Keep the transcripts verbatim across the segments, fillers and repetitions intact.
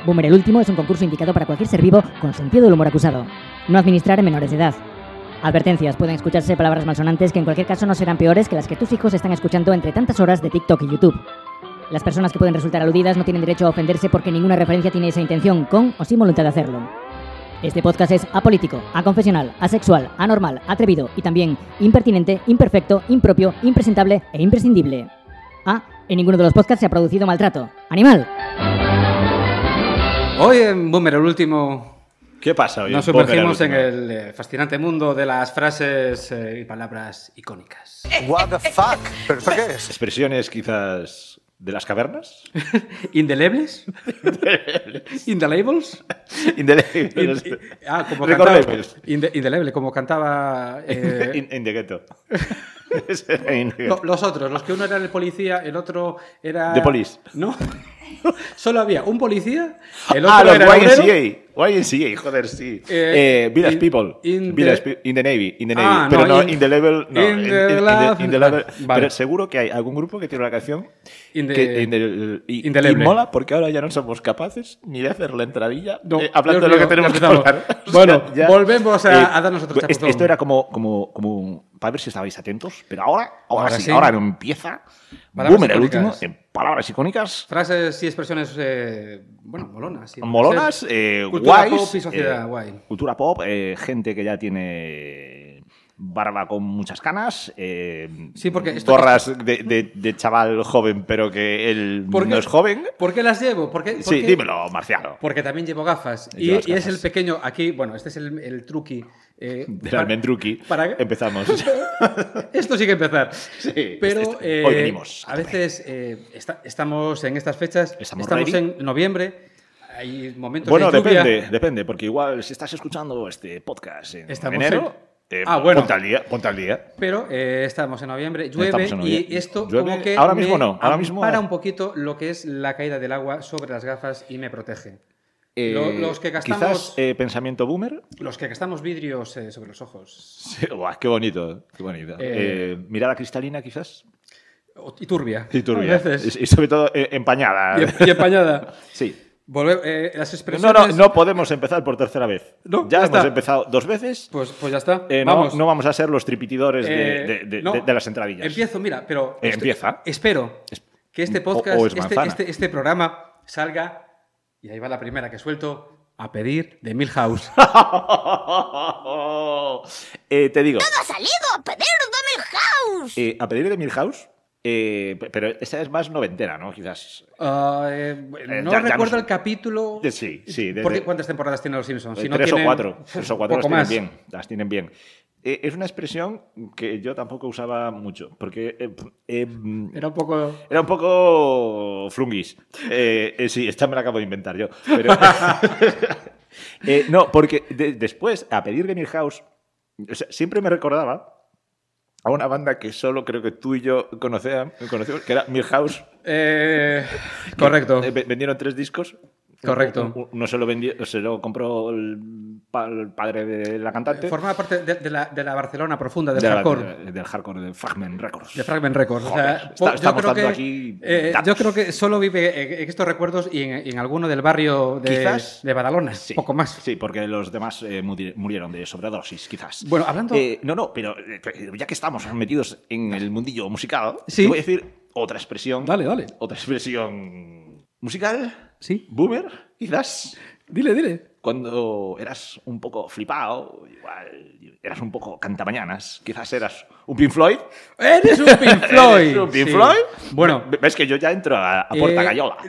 Boomer el Último es un concurso indicado para cualquier ser vivo con sentido del humor acusado. No administrar en menores de edad. Advertencias: pueden escucharse palabras malsonantes que en cualquier caso no serán peores que las que tus hijos están escuchando entre tantas horas de TikTok y YouTube. Las personas que pueden resultar aludidas no tienen derecho a ofenderse porque ninguna referencia tiene esa intención, con o sin voluntad de hacerlo. Este podcast es apolítico, aconfesional, asexual, anormal, atrevido y también impertinente, imperfecto, impropio, impresentable e imprescindible. Ah, en ninguno de los podcasts se ha producido maltrato. ¡Animal! Hoy en Boomer el Último... ¿Qué pasa hoy? Nos sumergimos en el eh, fascinante mundo de las frases eh, y palabras icónicas. What the fuck? ¿Pero esto qué es? Expresiones quizás de las cavernas. ¿Indelebles? ¿Indelables? Indelebles. In- ah, como Recordables. cantaba... Inde- indeleble, como cantaba... Eh, In, in the ghetto. Ese era in the lo- ghetto. los otros, los que uno era el policía, el otro era... The Police. No. Solo había un policía, el otro Ah, los era el Y M C obrero. A. Y M C A, joder, sí. Eh, Eh, Village in- People. in Village the- Pe- in the Navy. In the Navy. Ah, pero no, no, in- in, the level. No, in the lab- in the level. Vale. Pero seguro que hay algún grupo que tiene una canción. In the- que, in the- y, y indeleble. mola porque ahora ya no somos capaces ni de hacer la entradilla. No, eh, hablando Dios de lo mío, que tenemos ya que empezamos. hablar. O sea, Bueno, ya- volvemos a- eh, a darnos otro esto, chapuzón. esto era como, como, como. Para ver si estabais atentos. Pero ahora, ahora, Ahora sí, sí. ahora empieza. Palabras Boomer el último. icónicas. En palabras icónicas. Frases y expresiones, eh, bueno, molonas. sí, Molonas, ser- eh, cultura guays, pop y sociedad, eh, guay. cultura pop, eh, gente que ya tiene barba con muchas canas, eh, Sí, porque esto- gorras de, de- de chaval joven, pero que él ¿Por qué? no es joven. ¿Por qué las llevo? ¿Por qué- por Sí, qué? dímelo, Marciano. Porque también llevo gafas. Y, Llevas y es gafas. el pequeño, aquí, bueno, este es el, el truqui. eh, Del para- almendruqui. para- Empezamos. Esto sí que empezar. Sí, Pero esto- eh, hoy venimos a a veces eh, esta- estamos en estas fechas, Estamos estamos ready. en noviembre, hay momentos Bueno, de lluvia. depende, depende, porque igual si estás escuchando este podcast en Estamos enero, en- eh, Ah, bueno. ponte al día, ponte al día. Pero eh, estamos en noviembre, llueve Estamos en noviembre. y esto Llueve. como que Ahora me mismo no, ahora mismo- ampara un poquito lo que es la caída del agua sobre las gafas y me protege. Eh, Lo- los que gastamos- Quizás eh, pensamiento boomer. Los que gastamos vidrios eh, sobre los ojos. Sí, guau, qué bonito, qué bonito. Eh, Eh, mirada cristalina, quizás. O- Y turbia. Y turbia. A veces. Y, y sobre todo eh, empañada. Y, em- y empañada. Sí. Volve- eh, las No, expresiones... no, no podemos empezar por tercera vez. No, ya ya hemos está. empezado dos veces. Pues, pues ya está. Eh, no, Vamos. no vamos a ser los tripitidores de, Eh, de- de- no. de- de las entradillas. Empiezo, mira, pero... Eh, estoy- empieza. Espero Es- que este o- podcast, o es este, manzana. este, este programa salga, y ahí va la primera que suelto, a pedir de Milhouse. Eh, te digo, ¡Ha salido a pedir de Milhouse! eh, a pedir de Milhouse, eh, pe- pero esa es más noventera, ¿no? Quizás. Ah, eh, Eh, no ya- ya recuerdo no sé. el capítulo... Eh, sí, sí, de- Porque, de- ¿cuántas temporadas tienen los Simpsons? Si no tres tienen- o cuatro. Tres o cuatro poco las más. tienen bien. Las tienen bien. Eh, es una expresión que yo tampoco usaba mucho, porque eh, eh, Era un poco... era un poco flunguis. Eh, eh, sí, esta me la acabo de inventar yo. Pero, Eh, no, porque de- después, a pedir de Milhouse, o sea, siempre me recordaba a una banda que solo creo que tú y yo conocíamos, conocíamos que era Milhouse. Eh, correcto. Eh, ve- vendieron tres discos. Correcto. Uno, uno se lo vendió, se lo compró el, pa- el padre de la cantante. Formaba parte de, de la, de la Barcelona profunda, del De la- hardcore. de- del hardcore, de Fragment Records. De Fragment Records. O sea, Joder, po- está- yo estamos creo dando que, aquí eh, datos. yo creo que solo vive en estos recuerdos y en, en alguno del barrio de, Quizás. de Badalona. Sí. Poco más. Sí, porque los demás eh, muri- murieron de sobredosis, quizás. Bueno, hablando- Eh, no, no, pero eh, ya que estamos metidos en el mundillo musical, Sí. te voy a decir otra expresión. Dale, dale. Otra expresión musical. Sí. Boomer, quizás. Dile, dile. Cuando eras un poco flipado, igual eras un poco cantamañanas, quizás eras un Pink Floyd. ¡Eres un Pink Floyd! ¿Eres un Pink Sí. Floyd? Bueno. Ves que yo ya entro a, a Porta Eh, Gallola.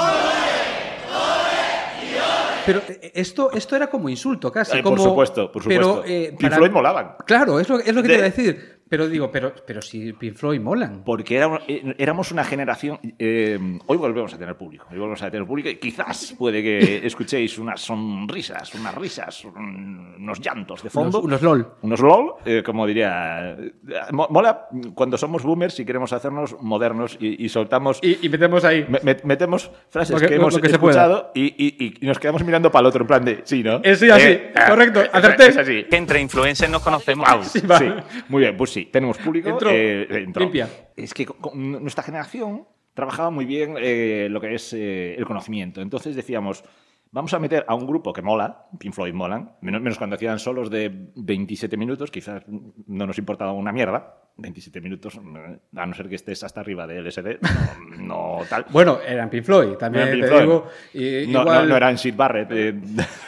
Pero eh, esto, esto era como insulto, casi. Eh, por como, supuesto, por supuesto. Pero, eh, Pink para- Floyd molaban. Claro, es lo, es lo que De- te iba a decir. Pero digo, pero, pero si Pink Floyd molan. Porque éramos, eh, éramos una generación... eh, hoy volvemos a tener público. Hoy volvemos a tener público y quizás puede que escuchéis unas sonrisas, unas risas, un- unos llantos de fondo. Unos, unos LOL. Unos LOL, eh, como diría... eh, mo- Mola cuando somos boomers y queremos hacernos modernos y, y soltamos... Y, y metemos ahí. me- me- metemos frases Lo que- que, lo- hemos lo que se pueda. escuchado y, y- y nos quedamos mirando para el otro en plan de... Sí, ¿no? Eh, sí, así. ah, Correcto, es- acerté. Es así. Entre influencers nos conocemos. Wow, Sí, sí, va. muy bien, pues sí, tenemos público. Entró. eh, entró. Limpia. Es que con- con nuestra generación trabajaba muy bien eh, lo que es eh, el conocimiento. Entonces decíamos, vamos a meter a un grupo que mola, Pink Floyd molan, menos, menos cuando hacían solos de veintisiete minutos, quizás no nos importaba una mierda. veintisiete minutos, a no ser que estés hasta arriba de L S D, no, no tal. Bueno, eran Pink Floyd, también Pink te Floyd. digo. Y, No, igual... no, no eran Sid Barrett. Eh.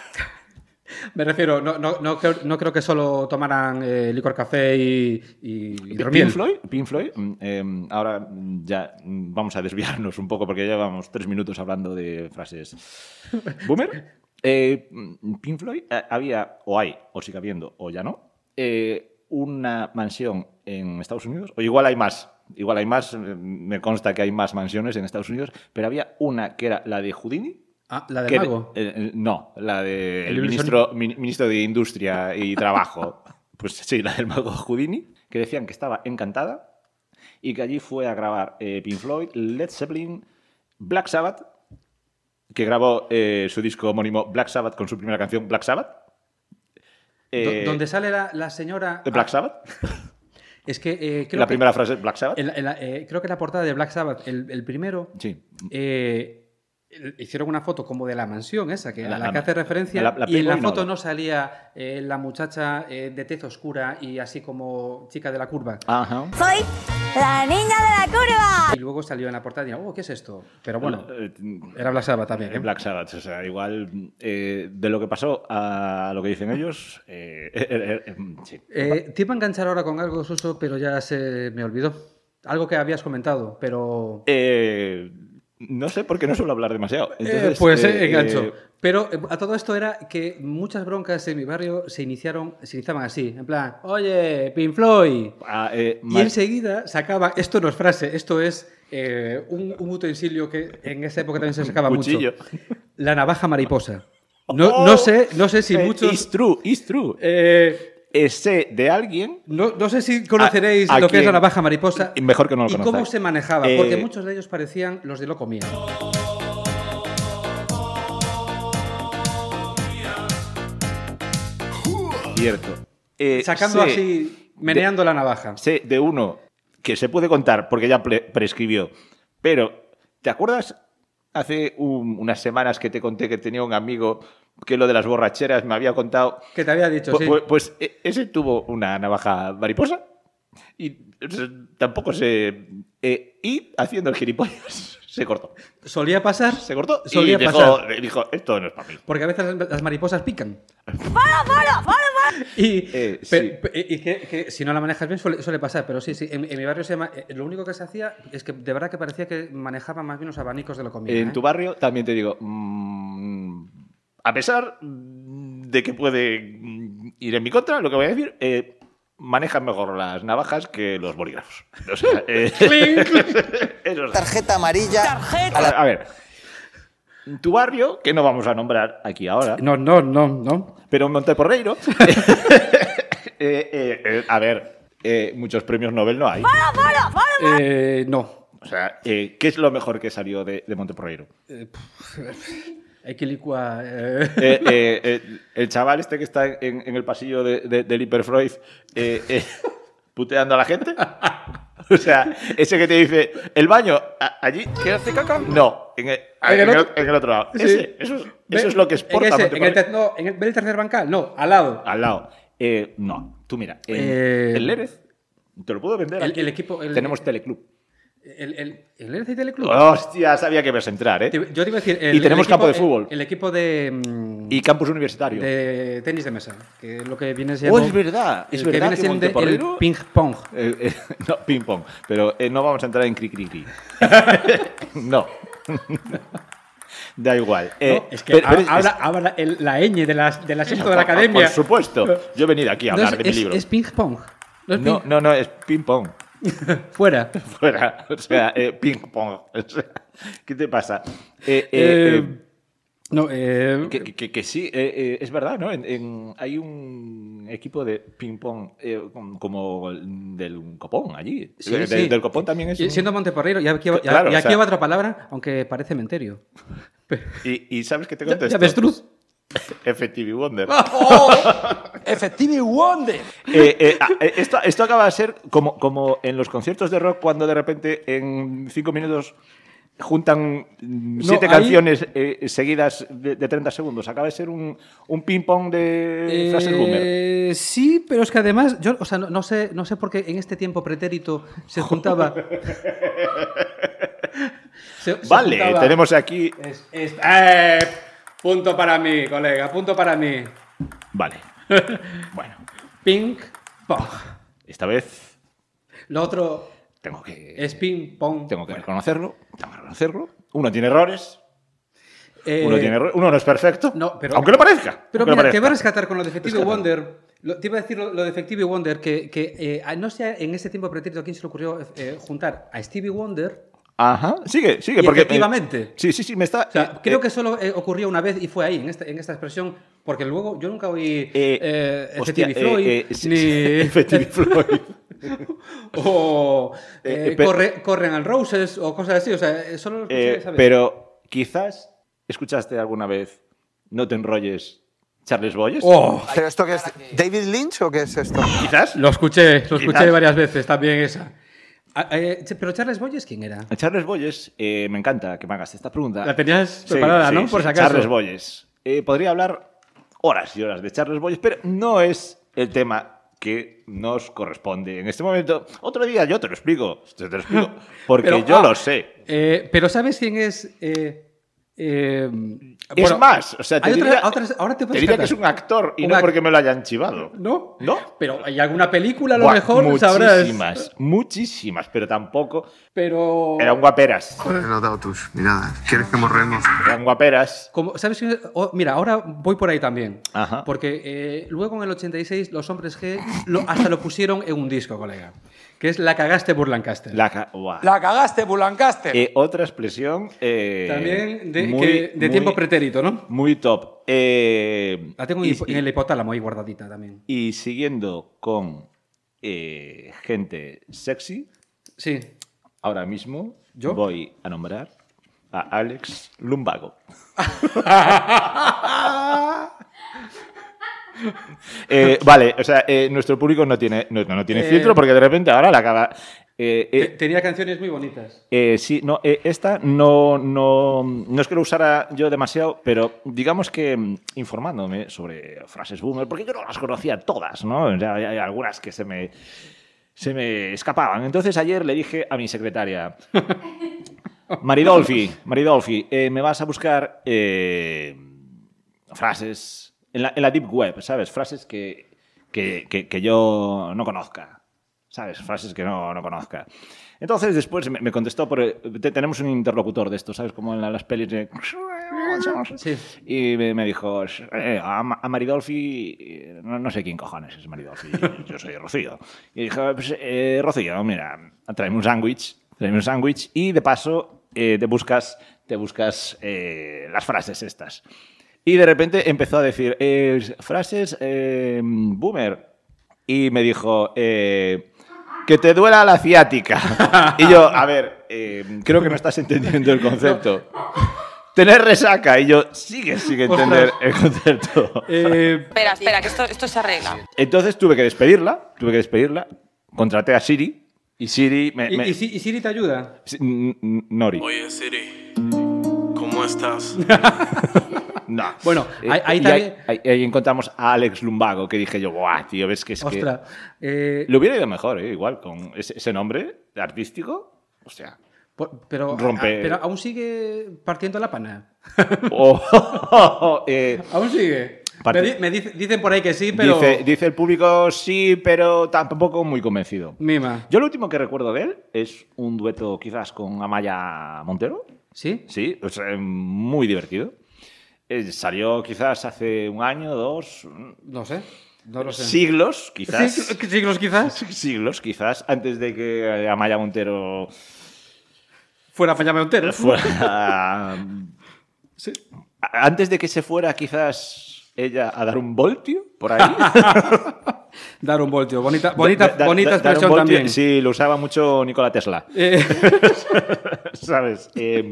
Me refiero, no, no, no, creo, no creo que solo tomaran eh, licor café y, y hidromiel. Pink Floyd, Pink Floyd eh, ahora ya vamos a desviarnos un poco porque ya llevamos tres minutos hablando de frases boomer. Eh, Pink Floyd eh, había, o hay, o sigue habiendo, o ya no, eh, una mansión en Estados Unidos, o igual hay más, igual hay más, me consta que hay más mansiones en Estados Unidos, pero había una que era la de Houdini. Ah, ¿la de que, Mago? Eh, no, la del ¿El de ministro, min, ministro de Industria y Trabajo. Pues sí, la del Mago Houdini, que decían que estaba encantada y que allí fue a grabar eh, Pink Floyd, Led Zeppelin, Black Sabbath, que grabó eh, su disco homónimo Black Sabbath con su primera canción Black Sabbath. Eh, ¿Dónde sale la, la señora? Black ah, Sabbath. Es que eh, creo la que, primera frase es Black Sabbath. En, en la, eh, creo que la portada de Black Sabbath, el, el primero, sí. eh, hicieron una foto como de la mansión esa, que, la, a la la, que hace referencia, la, la y en la no, foto no, no salía eh, la muchacha eh, de tez oscura y así como chica de la curva. Ajá. Soy la niña de la curva. Y luego salió en la portada y digo, oh, ¿qué es esto? Pero bueno, era Black Sabbath también. ¿eh? Black Sabbath, o sea, igual eh, de lo que pasó a lo que dicen ellos, eh, eh, eh, eh, sí. Eh, te iba a enganchar ahora con algo, Suso, pero ya se me olvidó. Algo que habías comentado, pero... Eh... No sé, porque no suelo hablar demasiado. Entonces, eh, pues eh, engancho. Eh... Pero a todo esto era que muchas broncas en mi barrio se iniciaron, se iniciaban así, en plan, oye, Pink Floyd. Ah, eh, y enseguida sacaba, esto no es frase, esto es eh, un, un utensilio que en esa época también se sacaba mucho. La navaja mariposa. No, oh, no sé, no sé si eh, muchos. It's true, it's true. Eh, Sé de alguien. No, no sé si conoceréis a, a lo que quien, es la navaja mariposa. Mejor que no lo y conozcáis. cómo se manejaba, eh, porque muchos de ellos parecían los de Loco Mía. Cierto. Eh, Sacando sé, así, meneando de, la navaja. Sé de uno que se puede contar porque ya pre prescribió. Pero, ¿te acuerdas hace un, unas semanas que te conté que tenía un amigo que lo de las borracheras me había contado? Que te había dicho, pues, sí. Pues, pues ese tuvo una navaja mariposa y tampoco se... Eh, y haciendo el gilipollas se cortó. ¿Solía pasar? Se cortó Solía y dijo, pasar. dijo, esto no es para mí. Porque a veces las mariposas pican. ¡Para, para, para, para! Y, eh, pe, sí. pe, y que, que si no la manejas bien suele, suele pasar, pero sí, sí. En, en mi barrio se llama, lo único que se hacía es que de verdad que parecía que manejaba más bien los abanicos de lo comida. En ¿eh? tu barrio también te digo, mmm, a pesar de que puede ir en mi contra, lo que voy a decir, eh, manejan mejor las navajas que los bolígrafos. O sea, eh, eso es. Tarjeta amarilla. Tarjeta. A, a ver, tu barrio, que no vamos a nombrar aquí ahora, No, no, no, no. pero en Monteporreiro, eh, eh, eh, a ver, eh, muchos premios Nobel no hay. ¡Para, para, para! Eh, no. O sea, eh, ¿qué es lo mejor que salió de, de Monteporreiro? Eh, Hay que licuar. Eh. Eh, eh, eh, el chaval este que está en, en el pasillo de, de, del Hiperfreud eh, eh, puteando a la gente. O sea, ese que te dice, el baño, a, allí. ¿Quieres hacer caca? No, en el, ¿En en el el, otro? en el otro lado. Sí. Ese, eso es, eso es lo que exporta. En, ese, en, el, Monteporreiro. no, en el, ¿ve el tercer bancal? No, al lado. Al lado. Eh, no, tú mira, en, Eh, el Lérez, te lo puedo vender. El, aquí. el equipo. El, Tenemos Teleclub. El, el, el L C Teleclub. Hostia, sabía que ibas a entrar, ¿eh? Yo te iba a decir. El, Y tenemos el equipo, campo de fútbol. El, el equipo de. Mm, Y campus universitario. de tenis de mesa. Que es lo que viene siendo. Oh, es verdad. Es el verdad que viene que siendo el Monteporreiro- ping pong. Eh, eh, no, ping pong. Pero eh, no vamos a entrar en cri cri cri. No. Da igual. Eh, No, es que pero- pero es- habla, habla el- la ñ de la, del asiento de la academia. Por supuesto. Yo he venido aquí a No, hablar es, de mi es- libro. es ping pong. No es No, ping- no, no, es ping pong. Fuera. Fuera. O sea, eh, ping pong. O sea, ¿qué te pasa? Eh, eh, Eh, eh, no, eh, que, que- que sí, eh, eh, es verdad, ¿no? En, en- hay un equipo de ping-pong eh, como el del Copón allí. sí, De- sí. Del Copón también es. Y un- siendo Monteporreiro, y aquí, y Claro, y o aquí sea- va otra palabra, aunque parece menterio. Y, y ¿sabes qué te ¿Ya, contesto? ya avestruz? Effective Wonder. Effective Wonder. Eh, eh, ah, eh, esto, esto acaba de ser como, como en los conciertos de rock cuando de repente en cinco minutos juntan no, siete ahí... canciones eh, seguidas de, de treinta segundos. Acaba de ser un, un ping-pong de eh, frases boomer. Sí, pero es que además, yo o sea, no, no, sé, no sé por qué en este tiempo pretérito se juntaba... se, se vale, juntaba... tenemos aquí... Es, es... Eh, punto para mí, colega, punto para mí. Vale. Bueno. Ping-pong. Esta vez... Lo otro... Tengo que... Es ping-pong. Tengo que bueno. reconocerlo. Tengo que reconocerlo. Uno tiene errores. Eh, uno, tiene errores. Uno no es perfecto. No, pero, aunque lo parezca. Pero mira, lo parezca. te voy a rescatar con lo de Effective Wonder. Lo, te iba a decir lo, lo de Effective Wonder, que, que eh, no sé en ese tiempo pretérito a quién se le ocurrió eh, juntar a Stevie Wonder. Ajá, sigue, sigue. Y porque, efectivamente. Eh, sí, sí, sí, me está... O sea, eh, creo eh, que solo eh, ocurrió una vez y fue ahí, en esta, en esta expresión, porque luego yo nunca oí eh, eh, hostia, Effective Floyd, eh, eh, sí, ni... Sí, Effective Floyd. o eh, eh, pero, corre, corren al Roses o cosas así, o sea, solo lo escuché eh, esa vez. Pero quizás escuchaste alguna vez No te enrolles Charles Boyes. Oh. ¿Pero esto qué es? ¿David Lynch o qué es esto? Quizás. Lo escuché, lo escuché Quizás. varias veces también esa. Ah, eh, pero Charles Boyes, ¿quién era? Charles Boyes, eh, me encanta que me hagas esta pregunta. La tenías Sí, preparada, sí, ¿no? sí, Por si acaso. Charles Boyes. Eh, podría hablar horas y horas de Charles Boyes, pero no es el tema que nos corresponde en este momento. Otro día yo te lo explico, te lo explico porque pero, yo ah, lo sé. Eh, pero ¿sabes quién es? Eh, eh, Es bueno, más, o sea, te hay diría, otra- otras- ahora te te puedes diría que cantar. es un actor y Un no act- porque me lo hayan chivado. ¿No? ¿No? Pero hay alguna película, a lo Buah, mejor, sabrás. muchísimas, muchísimas, pero tampoco. Pero... Eran guaperas. He notado tus miradas. ¿Quieres que morremos? Eran guaperas. Como, ¿sabes quién es? Oh, mira, ahora voy por ahí también. Ajá. Porque eh, luego en el ochenta y seis los hombres G lo, hasta lo pusieron en un disco, colega. Que es La cagaste Burlancaster. La, ca- buah. La cagaste, Bulancaster. Eh, otra expresión. eh, También de, muy, que- de muy- tiempo pretérito, ¿no? Muy top. Eh, La tengo y, en hipo- en el hipotálamo ahí guardadita también. y siguiendo con eh, gente sexy, Sí. ahora mismo ¿Yo? voy a nombrar a Alex Lumbago. Eh, vale, o sea, eh, nuestro público no tiene, no, no tiene Eh, filtro porque de repente ahora la acaba. Eh, Te- eh, Tenía canciones muy bonitas. eh, sí, no, eh, esta no, no, no es que lo usara yo demasiado, pero digamos que mm, informándome sobre frases boomer, porque yo no las conocía todas, ¿no? O sea, hay, hay algunas que se me, se me escapaban. Entonces ayer le dije a mi secretaria, Maridolfi, Maridolfi, eh, me vas a buscar eh, frases en la, en la deep web, ¿sabes? Frases que, que, que, que yo no conozca, ¿sabes? Frases que no, no conozca. Entonces después me, me contestó, por el- te- tenemos un interlocutor de esto, ¿sabes? Como en la- las pelis de... Sí. Y me, me dijo, eh, a, Ma- a Maridolfi, eh, no, no sé quién cojones es Maridolfi, yo soy Rocío. Y dije, pues, eh, Rocío, mira, tráeme un sándwich, tráeme un sándwich y de paso eh, te buscas, te buscas eh, las frases estas. Y de repente empezó a decir, eh, frases eh, boomer. Y me dijo, eh, que te duela la ciática. Y yo, a ver, eh, creo que no estás entendiendo el concepto. Tener resaca. Y yo, sigue, sigue entender el concepto. Eh, Espera, espera, que esto, esto se arregla. Entonces tuve que despedirla, tuve que despedirla. Contraté a Siri. Y Siri me... ¿y, me- y Si- y Siri te ayuda? Si- n- n- Nori. Oye, Siri, ¿cómo estás? No. Bueno, Eh, ahí- ahí y también- ahí, ahí encontramos a Alex Lumbago, que dije yo, guau, tío, ves que es que... Ostras. Eh, Le hubiera ido mejor, ¿eh? Igual, con ese, ese nombre artístico. O sea... por- pero, rompe- ah, pero aún sigue partiendo la pana. Oh, eh, Aún sigue. Parte- Me, di- me dice- dicen por ahí que sí, pero... dice, dice el público sí, pero tampoco muy convencido. Mima. Yo lo último que recuerdo de él es un dueto quizás con Amaya Montero. ¿Sí? Sí, o sea, muy divertido. Eh, salió quizás hace un año, dos, No sé. No lo sé. siglos, quizás. Sí, siglos quizás. Siglos, quizás, antes de que Amaya Montero Fuera Fallame Montero. fuera... Sí. Antes de que se fuera quizás ella a dar un voltio por ahí. Dar un voltio. Bonita, bonita, Da- da- bonita da- dar un expresión voltio, también. Sí, lo usaba mucho Nikola Tesla. Eh, ¿Sabes? Eh,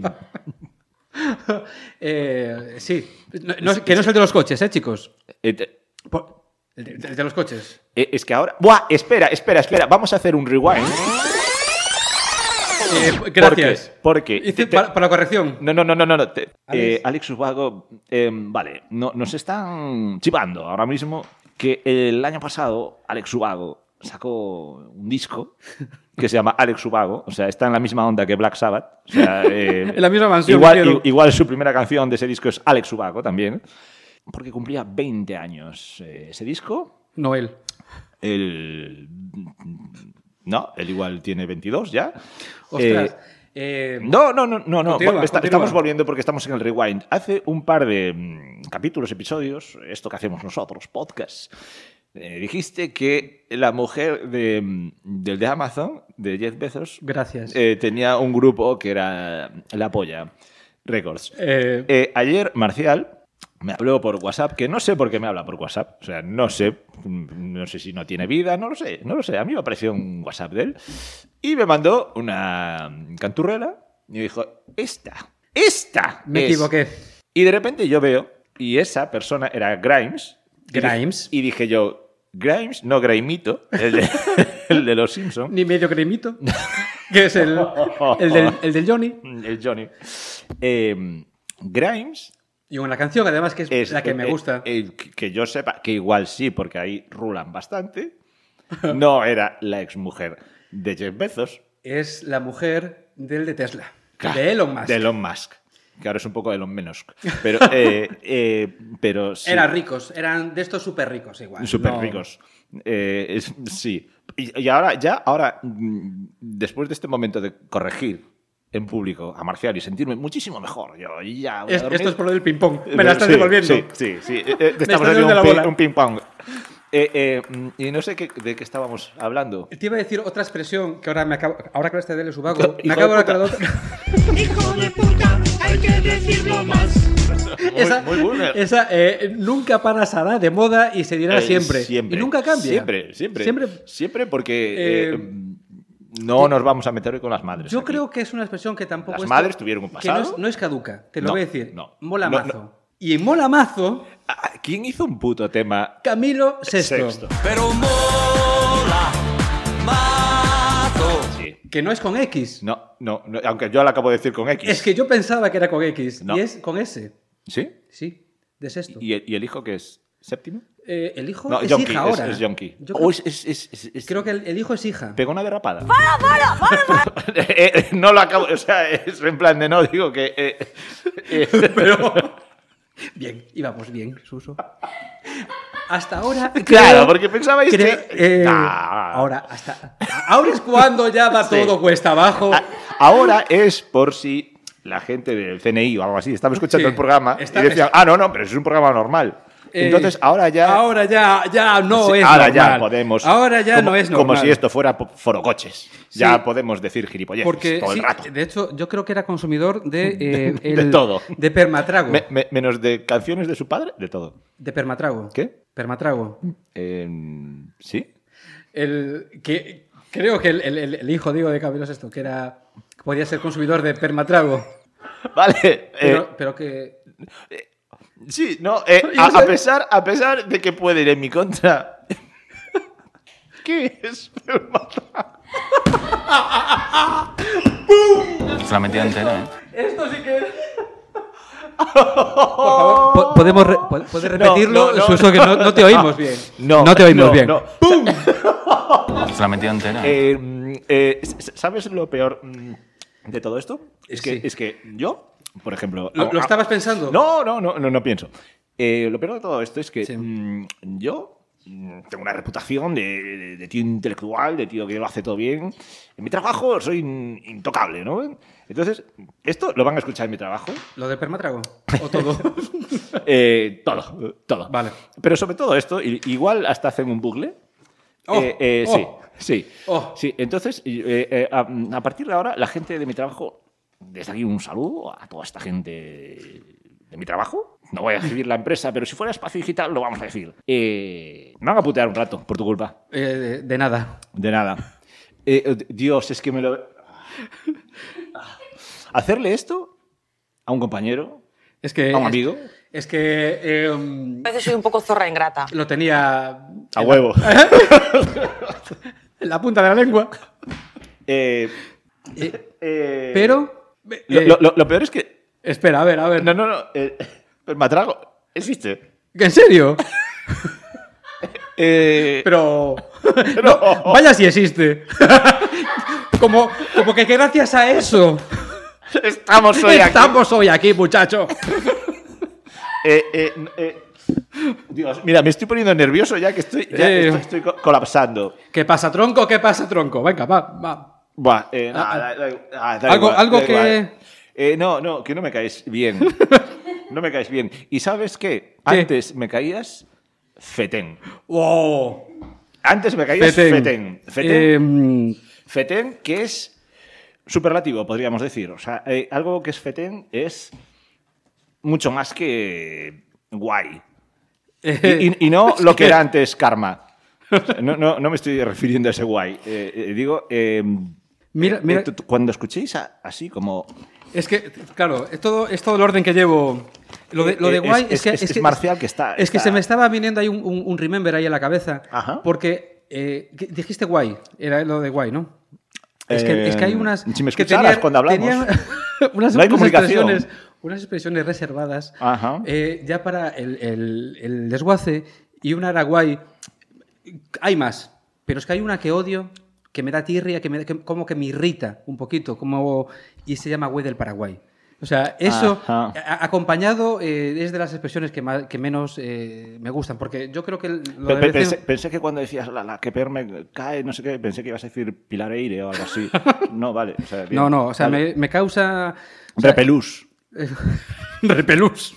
eh, sí. No- no- que no es el de los coches, ¿eh, chicos? eh, te- Por- el de, el de los coches. eh, es que ahora... ¡Buah! Espera, espera, espera. Vamos a hacer un rewind. Eh, gracias. Porque... Hice- te- te- para, para la corrección. No, no, no, no, no. no, te- Alex. eh, Alex Ubago, eh, vale, no, nos están chivando ahora mismo que el año pasado Alex Ubago sacó un disco que se llama Alex Ubago, o sea, está en la misma onda que Black Sabbath. O sea, eh, En la misma mansión, Igual, quiero. i- igual su primera canción de ese disco es Alex Ubago también, porque cumplía veinte años eh, ese disco. Noel. El... No, él igual tiene veintidós ya. Ostras. Eh, eh, no, no, no, no, no. Continúa, Bueno, está- continúa. estamos volviendo porque estamos en el rewind. Hace un par de mm, capítulos, episodios, esto que hacemos nosotros, podcast, eh, dijiste que la mujer de, mm, del de Amazon, de Jeff Bezos, Gracias. eh, tenía un grupo que era La Polla Records. Eh, Eh, ayer, Marcial me habló por WhatsApp, que no sé por qué me habla por WhatsApp. O sea, no sé. No sé si no tiene vida, no lo sé. No lo sé. A mí me apareció un WhatsApp de él. Y me mandó una canturrela y me dijo, esta, esta me es". equivoqué. Y de repente yo veo, y esa persona era Grimes. Y dije- Grimes. Y dije yo, Grimes, no Grimito, el de, el de los Simpsons. Ni medio cremito. Que es el, el, del, el del Johnny. El Johnny. Eh, Grimes... Y una canción, además, que es, Es, la que me eh, gusta. eh, que que yo sepa, que igual sí, porque ahí rulan bastante. No era la exmujer de Jeff Bezos. Es la mujer del de Tesla. Claro, de Elon Musk. De Elon Musk. Que ahora es un poco Elon Musk. Pero, eh, eh, pero sí. Eran ricos, eran de estos súper ricos igual. Súper no- ricos. Eh, es- sí. Y, y ahora, ya, ahora, mm, después de este momento de corregir en público a Marcial y sentirme muchísimo mejor, yo y ya voy a Es- dormir. esto es por lo del ping-pong. Me la estás Sí, devolviendo. Sí, sí, sí. Eh, eh, estamos estás haciendo devolviendo la un, pi- bola. un ping-pong. Eh, eh, mm, y no sé qué, de qué estábamos hablando. Te iba a decir otra expresión que ahora me acabo. Ahora que hablaste de él, Hijo Subago, de me acabo de puta. acordar de otra. Hijo de puta, hay que decirlo más. esa muy boomer. esa eh, nunca pasará de moda y se dirá Eh, siempre. Siempre. Y nunca cambia. Siempre, siempre. Siempre. Siempre porque Eh, eh, no nos vamos a meter hoy con las madres. Yo aquí. creo que es una expresión que tampoco Las es. madres tuvieron un que no pasado. es, no es caduca. Te lo No, voy a decir. no. Mola No, mazo. no. Y en Mola mazo, Ah, ¿quién hizo un puto tema Camilo Sesto. sexto? Pero mola, mazo. Sí. Que no es con X. No, no, no, aunque yo lo acabo de decir con X. Es que yo pensaba que era con X. No. Y es con S. ¿Sí? Sí, de sexto. ¿Y el, y el hijo que es séptimo? Eh, el hijo No, es Yonki, hija es, ahora. es Yonki. Yo Oh, creo, es, es, es, es- es- creo que el, el hijo es hija. Pegó una derrapada. Eh, eh, no lo acabo, o sea, es en plan de no, digo que... eh, eh, Pero. Bien, íbamos bien, Suso. Hasta ahora. Claro, creo- porque pensabais creo- que... eh, Ah. Ahora, hasta. Ahora es cuando ya va Sí. todo cuesta abajo. A- Ahora es por si la gente del C N I o algo así estaba escuchando Sí, el programa está- y decían, ah, no, no, pero es un programa normal. Eh, Entonces, ahora ya... Ahora ya, ya no Sí, es ahora normal. ya podemos... Ahora ya como, no es normal. Como si esto fuera po- forocoches. Ya Sí. podemos decir gilipolleces Porque, todo el sí, rato. de hecho, yo creo que era consumidor de. eh, De el- todo. De Permatrago. Me- me- menos de canciones de su padre, de todo. De Permatrago. ¿Qué? Permatrago. Eh, ¿Sí? El, que, creo que el, el- el- el hijo, digo, de Camilo Sesto, que era. que podía ser consumidor de Permatrago. Vale. Pero, eh, pero que. sí, no, eh, Yo a, sé- a pesar, a pesar de que puede ir en mi contra... ¿Qué es? Se la metía entera, ¿eh? Esto sí que. Por favor, po- ¿podemos re- po- ¿puedes repetirlo? no, no, Suso, que no, no te oímos bien. No, no te oímos no, bien. no. ¡Pum! Se la metía entera. ¿eh? Eh, mm, eh, s- ¿Sabes lo peor mm, de todo esto? Es que, Sí. es que yo, por ejemplo... ¿Lo, ah, lo ah, estabas pensando? No, no, no, no, no pienso. Eh, lo peor de todo esto es que Sí. mm, yo mm, tengo una reputación de, de- de tío intelectual, de tío que lo hace todo bien. En mi trabajo soy in- intocable, ¿no? Entonces, esto lo van a escuchar en mi trabajo. ¿Lo de Permatrago? ¿O todo? Eh, todo, todo. Vale. Pero sobre todo esto, i- igual hasta hacen un bucle. Oh, Eh, eh, oh, sí, sí. oh. Sí, entonces, eh, eh, a, a partir de ahora, la gente de mi trabajo, desde aquí un saludo a toda esta gente de mi trabajo. No voy a escribir la empresa, pero si fuera Espacio Digital lo vamos a decir. Eh, me van a putear un rato por tu culpa. Eh, de, de nada. De nada. Eh, eh, Dios, es que me lo... Hacerle esto a un compañero, Es que. a un es- amigo, Es, que. eh, um, A veces soy un poco zorra ingrata. lo tenía. a en la- huevo. En la punta de la lengua. Eh, Eh, Eh, pero... Lo, eh, lo- lo- lo peor es que... Espera, a ver, a ver. No, no, no. eh, el matrago existe. ¿En serio? Eh, Pero... No, vaya si existe. como, como que, que gracias a eso Estamos hoy aquí. estamos hoy aquí, muchacho. Eh, eh, eh, Dios, mira, me estoy poniendo nervioso ya que estoy, ya Eh. estoy, estoy co- colapsando. ¿Qué pasa, tronco? ¿Qué pasa, tronco? Venga, va, va. Buah, eh, Ah, nada, da- da- ah, da algo- igual, algo da que- igual. Eh, no, no, que no me caes bien. No me caes bien. ¿Y sabes qué? ¿Qué? Antes me caías fetén. Wow. Antes me caías fetén. Fetén, Em, fetén, que es superlativo, podríamos decir. O sea, eh, algo que es fetén es mucho más que guay. eh, Y, y- y no es lo que era antes karma. O sea, no, no, no me estoy refiriendo a ese guay. Eh, eh, digo, eh, Mira, eh, mira. tú- tú- cuando escuchéis a- así como... Es que, claro, es todo, es todo el orden que llevo. Lo de, lo de Eh, guay es- es, que, es- es que- marcial que está- Es que está- se me estaba viniendo ahí un, un- un remember ahí en la cabeza. Ajá. Porque eh, que- dijiste guay. Era lo de guay, ¿no? Es, que, Eh, es que hay unas. si me que escucharas cuando hablamos. tenían unas, No hay unas comunicación. expresiones, unas expresiones reservadas Ajá. eh, ya para el, el- el desguace. Y una era guay. Hay más. Pero es que hay una que odio, que me da tirria, que, me, que como que me irrita un poquito. Como, y se llama güey del Paraguay. O sea, eso Ajá. a- acompañado eh, es de las expresiones que, más, que menos eh, me gustan. Porque yo creo que lo Pe- de pe- decir- pensé, pensé que cuando decías la, la que peor me cae, no sé qué, pensé que ibas a decir Pilareire o algo así. No, vale. O sea, bien, No, no, o sea, vale. me, me causa... o sea, Repelús. Repelús.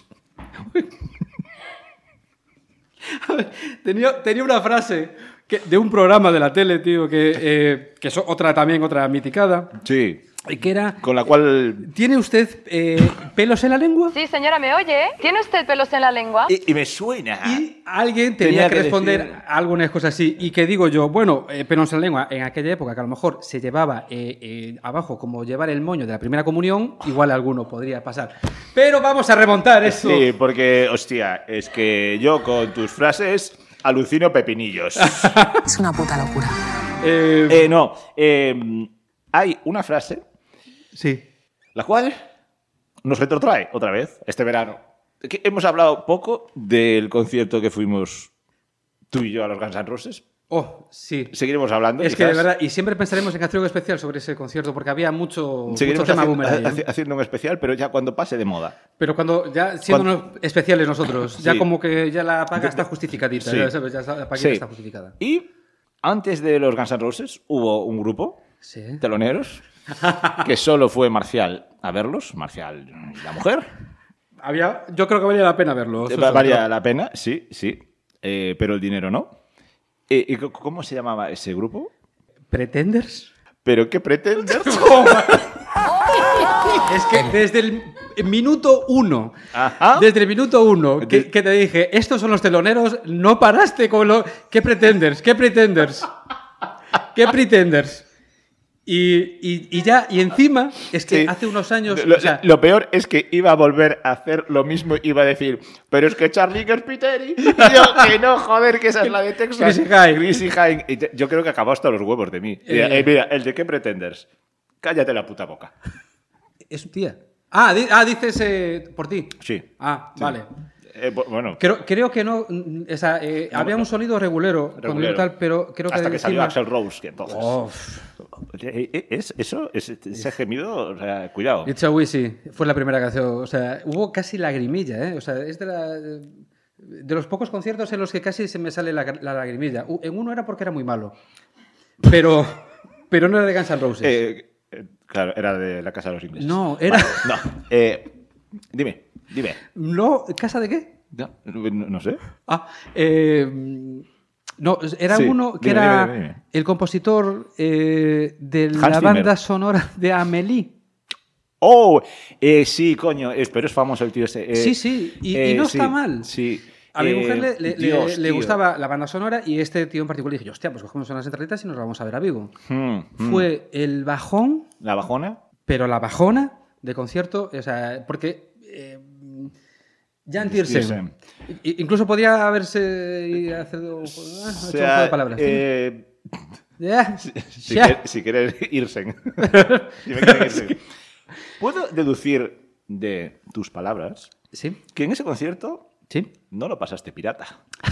A ver, tenía, tenía una frase que, de un programa de la tele, tío, que, eh, que es otra también, otra miticada, Sí. y que era... Con la cual... ¿Tiene usted eh, pelos en la lengua? Sí, señora, ¿me oye? ¿Tiene usted pelos en la lengua? Y, y me suena. Y alguien tenía, Tenía que, que responder decir- algunas cosas así. Y que digo yo, bueno, eh, pelos en la lengua, en aquella época que a lo mejor se llevaba eh, eh, abajo como llevar el moño de la primera comunión, igual alguno podría pasar. Pero vamos a remontar eso. Sí, porque, hostia, es que yo con tus frases alucino pepinillos. Es una puta locura. Eh, Eh, no, eh, hay una frase, sí. la cual nos retrotrae otra vez este verano. Que hemos hablado poco del concierto que fuimos tú y yo a los Guns N' Roses. Oh, sí. Seguiremos hablando. Es que de quizás. verdad, y siempre pensaremos en hacer algo especial sobre ese concierto, porque había mucho, mucho Seguiremos tema haciendo, boomerang, ¿eh? haci- haciendo un especial, pero ya cuando pase de moda. Pero cuando ya siendo especiales nosotros, ya Sí. como que ya la paga está justificadita, Sí. ya sabes, ya la paga Sí. está justificada. Y antes de los Guns N' Roses hubo un grupo, Sí. teloneros, que solo fue Marcial a verlos, Marcial y la mujer. Había, yo creo que valía la pena verlo. Eh, Suso, Valía pero- la pena, sí, sí, eh, pero el dinero no. Eh, ¿y c- cómo se llamaba ese grupo? ¿Pretenders? ¿Pero qué pretendes? Es que desde el minuto uno, Ajá. desde el minuto uno que, De- que te dije, estos son los teloneros, no paraste con lo... ¿Qué pretenders? ¿Qué pretenders? ¿Qué pretenders? Y, y, y ya, y encima, es que Sí. hace unos años... Lo, o sea, lo peor es que iba a volver a hacer lo mismo, iba a decir, pero es que Charlie Gerspiteri. Y yo, que no, joder, que esa es la de Texas. Chrissy Hynde. Chrissy Hynde. Y te- yo creo que acabó hasta los huevos de mí. Mira, Eh. eh, mira, el de qué pretenders. Cállate la puta boca. es un tía. Ah, di- ah dices eh, por ti. Sí. Ah, Sí. vale. Eh, bu- bueno, Creo, creo que no. mm, O sea, eh, No, había no. un sonido regulero, cuando regulero. yo tal, pero creo que. hasta que salió encima- Axl Rose, que entonces. Oh, Eh, eh, ¿Es eso? ¿Es, ese gemido? O sea, cuidado. It's a Wheezy fue la primera canción. O sea, hubo casi lagrimilla, ¿eh? O sea, es de, la, de los pocos conciertos en los que casi se me sale la, la lagrimilla. U- En uno era porque era muy malo. Pero, pero no era de Guns N' Roses. Eh, eh, claro, era de la casa de los ingleses. No, era- Vale, no. Eh, dime, dime. No, ¿casa de qué? No, no- no sé. Ah, eh, no, era Sí, uno que dime, era dime, dime, dime. el compositor eh, de Hans la Zimmer. banda sonora de Amélie. Oh, eh, sí, coño, es- pero es famoso el tío este. eh, Sí, sí, y- y eh, no sí, está mal. Sí. A mi Eh, mujer le, le- Dios, le- le tío. gustaba la banda sonora y este tío en particular dije, hostia, pues cogemos unas entraditas y nos vamos a ver a Vigo. Hmm, hmm. Fue el bajón, ¿La bajona? pero la bajona de concierto, o sea, porque eh, Jan Tiersen, Tiersen. i- incluso podía haberse hacer, O hecho un sea, juego de palabras. eh, Ya. Si, si, Ya. quer- si quieres irse. Si me quieren irse. Puedo deducir de tus palabras Sí, que en ese concierto sí. no lo pasaste pirata.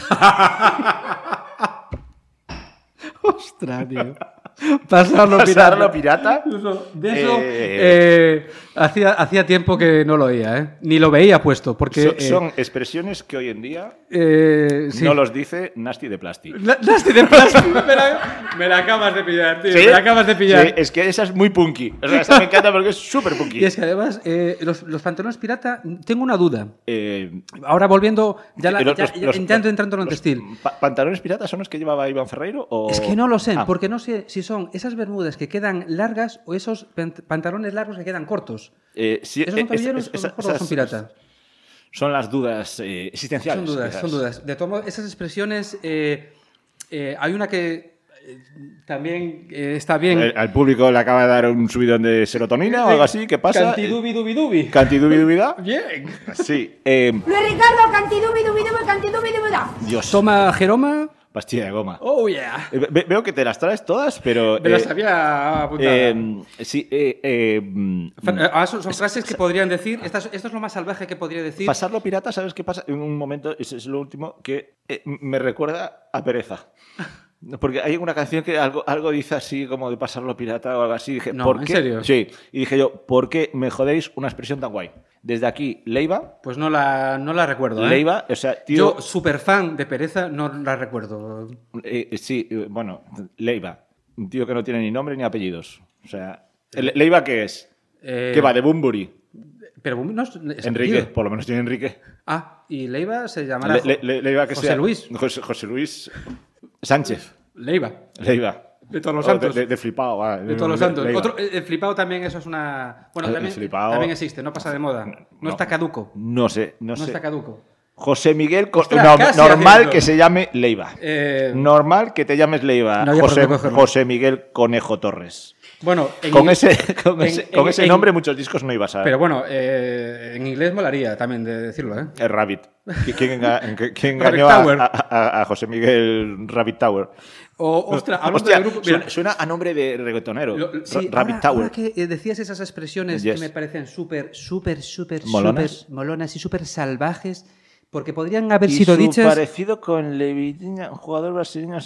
Ostras, tío. Pasarlo ¿Pasarlo pirata. pirata? De eso Eh, eh, hacía, hacía tiempo que no lo oía, ¿eh? Ni lo veía puesto, porque... son, eh, son expresiones que hoy en día eh, sí. no los dice Nasty de Plasti. La- Nasty de plástico. Me la, me la acabas de pillar, tío. ¿Sí? Me la acabas de pillar. Sí, es que esa es muy punky. O sea, esa me encanta porque es súper punky. Y es que además, eh, los, los pantalones pirata, tengo una duda. Eh, Ahora volviendo, ya, la, los- ya, los- ya los- entrando, entrando en el los textil. pa- ¿Pantalones piratas son los que llevaba Iván Ferreiro? O... Es que no lo sé, Ah, porque no sé si son esas bermudas que quedan largas o esos pant- pantalones largos que quedan cortos. eh, sí, ¿Esos eh, son tobilleros es- o es- mejor esas- son pirata? Son las dudas eh, existenciales. Son dudas, quizás. son dudas. De todos modos, esas expresiones, eh, eh, hay una que eh, también eh, está bien. Eh, al público le acaba de dar un subidón de serotonina o algo así. ¿Qué pasa? Cantidubi dubi dubi. ¿Cantidubidubida? Bien. Sí. Eh, Luis Ricardo, cantidubi, dubi, dubi, cantidubi, dubi, da. Dios. Toma Jeroma. Pastilla de goma. Oh, yeah. Eh, ve- veo que te las traes todas, pero... Me las eh, había apuntado. eh, sí, eh, eh, mm, Fra- eh, ah, son, son frases que podrían decir. Estas- esto es lo más salvaje que podría decir. pasarlo pirata, ¿sabes qué pasa? En un momento, ese es lo último, que eh, me recuerda a pereza. Porque hay una canción que algo, algo dice así como de pasarlo pirata o algo así. Dije, No, ¿por ¿en qué? serio? Sí. Y dije yo, ¿por qué me jodéis una expresión tan guay? Desde aquí, Leiva. Pues no la, no la recuerdo. ¿eh? Leiva, o sea, tío. Yo, súper fan de Pereza, no la recuerdo. eh, sí, eh, bueno, Leiva. Un tío que no tiene ni nombre ni apellidos. O sea, ¿Le- ¿Leiva qué es? Eh, ¿Qué va? ¿De Bumburi? Pero no es, es Enrique, apellido. por lo menos tiene Enrique. Ah, y Leiva se llamará Le- le- le- Leiva que José sea- Luis. José, José Luis Sánchez. Leiva. Leiva. De todos los Oh, santos. De, de- de flipado, va. De todos los santos. Leiva. Otro, el, el flipado también, eso es una. Bueno, El también, flipao- también existe, no pasa de moda. No, no. está caduco. No sé, no, No sé. está caduco. José Miguel, co- Ostras, no, casi normal haciendo. que se llame Leiva. Eh, Normal que te llames Leiva. No había por José, dónde cogerlo. José Miguel Conejo Torres. Bueno, en Con inglés- ese, con en- ese, en- con ese en- nombre muchos discos no ibas a... Pero bueno, eh, en inglés molaría también de decirlo, ¿eh? Es Rabbit. ¿Qui- ¿Quién, enga- en- quién Rabbit engañó a, Tower. a- a- a José Miguel Rabbit Tower? O, ostras, hablando Hostia, de grupo. mira, suena, suena a nombre de reggaetonero. Lo- Ra- sí, Rabbit ahora, Tower. ahora que eh, decías esas expresiones Yes. que me parecen súper, súper, súper, ¿Molonas? súper molonas y súper salvajes, porque podrían haber Y sido su dichas. parecido con Levitinha, un jugador brasileño.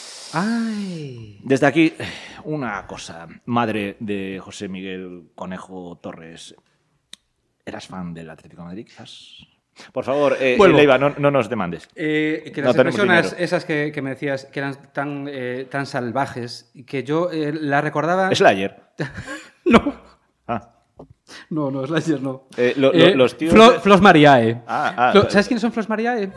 Ay. Desde aquí, una cosa. Madre de José Miguel Conejo Torres. ¿Eras fan del Atlético de Madrid, quizás? Por favor, eh, Vuelvo. Leiva, no, no nos demandes. Eh, que No las tenemos expresiones dinero. esas que, que me decías que eran tan, eh, tan salvajes y que yo eh, la recordaba. Slayer. No, Ah. no, no, Slayer no. Eh, lo- lo- los tíos Flo- de- Flos Mariae. Ah, ah, Flo- vale. ¿Sabes quiénes son Flos Mariae?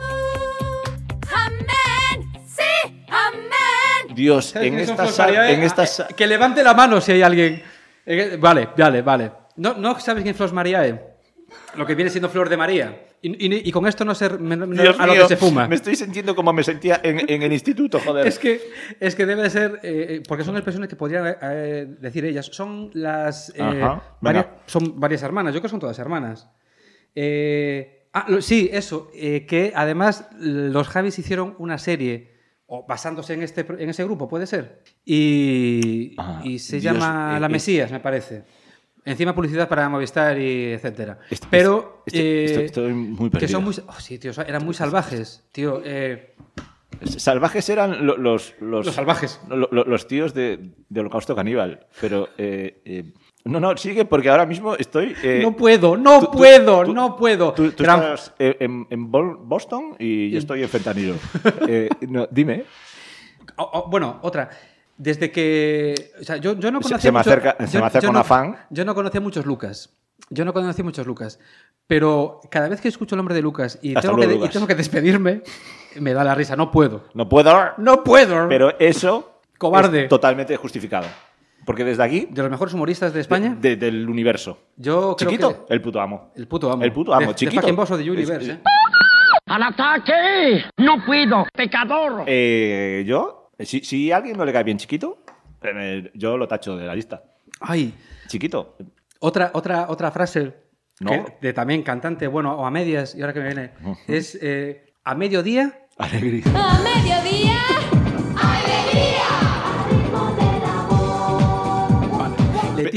Amén, sí, amén. Dios, ¿Sabes en quiénes son esta Flos sala. Mariae? En esta Ah, sa- eh, Que levante la mano si hay alguien. Eh, Vale, vale, vale. ¿No, no sabes quién es Flos Mariae? Lo que viene siendo Flor de María. Y, y- y con esto no ser no- no- Dios a lo mío, que se fuma. me estoy sintiendo como me sentía en, en el instituto, joder. Es que, es que debe ser, eh, eh, porque son expresiones que podrían eh, decir ellas. Son las. eh, Ajá, venga. varias, son varias hermanas. Yo creo que son todas hermanas. Eh, ah, lo- sí, eso. eh, que además los Javis hicieron una serie, o basándose en, este, en ese grupo, puede ser. Y, Ah, y se Dios, llama eh, La eh. Mesías, me parece. Encima publicidad para Movistar y etcétera. Est- Pero est- eh, estoy- estoy muy que son perdido. muy, oh, sí, tío, eran muy salvajes, tío. Eh, Salvajes eran lo- los, los, Los salvajes. lo- lo- los tíos de, de Holocausto Caníbal. Pero. eh, eh, no, no, sigue porque ahora mismo estoy. eh, no puedo, no tú- tú- puedo, tú- no puedo. Tú, tú Gran- estás eh, en, en Bol- Boston y yo estoy en fentanilo. Eh, no, dime. Oh, oh, bueno, otra. Desde que. O sea, yo, yo no Se- conocía. se me mucho- acerca- se yo- me acerca yo un no- afán. Yo no conocía muchos Lucas. Yo no conocía muchos Lucas. Pero cada vez que escucho el nombre de Lucas y, Hasta tengo luego, que, y Lucas. tengo que despedirme, me da la risa. No puedo. No puedo. No puedo. Pero eso. Cobarde. Es totalmente justificado. Porque desde aquí. De los mejores humoristas de España, de- del universo. yo creo Chiquito, que. el puto amo. El puto amo. El puto amo, de, chiquito. De fucking boss of the Es- universe, ¿eh? ¡Al ataque! ¡No puedo! ¡Pecador! Eh, yo, si, si a alguien no le cae bien chiquito, eh, yo lo tacho de la lista. Ay. Chiquito. Otra, otra, otra frase ¿No? que- de también cantante, bueno, o a medias, y ahora que me viene, es eh, a mediodía. Alegría. A mediodía, alegría.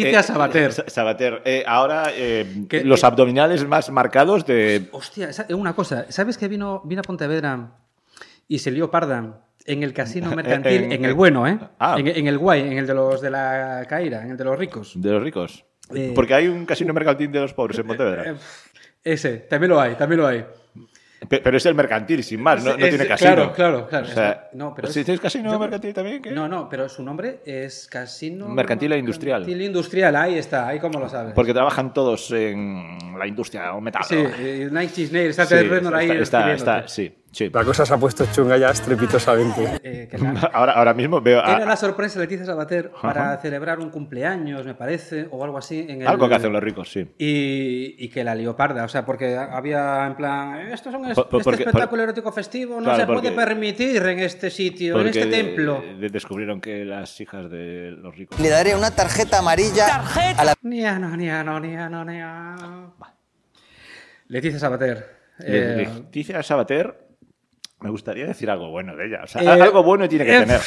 Leticia eh, Sabater. eh, Sabater. Eh, ahora, eh, Que- los que- abdominales más marcados de... Hostia, esa- una cosa. ¿Sabes que vino, vino a Pontevedra y se lió parda en el casino mercantil? En- en, el en- bueno, ¿eh? Ah. En, en el guay, en el de los de la Caira, en el de los ricos. De los ricos. Eh, Porque hay un casino mercantil de los pobres en Pontevedra. Eh, ese, también lo hay, también lo hay. Pe- Pero es el mercantil, sin más, no, no Es- tiene casino. Claro, claro, claro. O sea, Es- no, pero ¿sí es- tienes casino yo- mercantil también? ¿qué? No, no, pero su nombre es Casino... Mercantil e industrial. Mercantil e industrial, ahí está, ahí como lo sabes. Porque trabajan todos en la industria o metal. Sí, ¿no? eh, Nine Inch Nails, Sí, está el Renor ahí está, está, escribiéndote. está, sí, sí. La cosa se ha puesto chunga ya estrepitosamente. Eh, que la- Ahora, ahora mismo veo... a- Era la sorpresa de Leticia Sabater para Ajá. celebrar un cumpleaños, me parece, o algo así. En el... Algo que hacen los ricos, sí. Y, y que la leoparda, o sea, porque había en plan, esto es un es- Por- por- este porque- espectáculo por- erótico festivo no Claro, se puede porque- permitir en este sitio, en Porque este templo. de- descubrieron que las hijas de los ricos... Le daré una tarjeta amarilla a la... Ni a no, ni a no, ni a no, ni a... Leticia Sabater. Le- eh, Leticia Sabater, me gustaría decir algo bueno de ella. O sea, Eh, algo bueno tiene que eh, tener.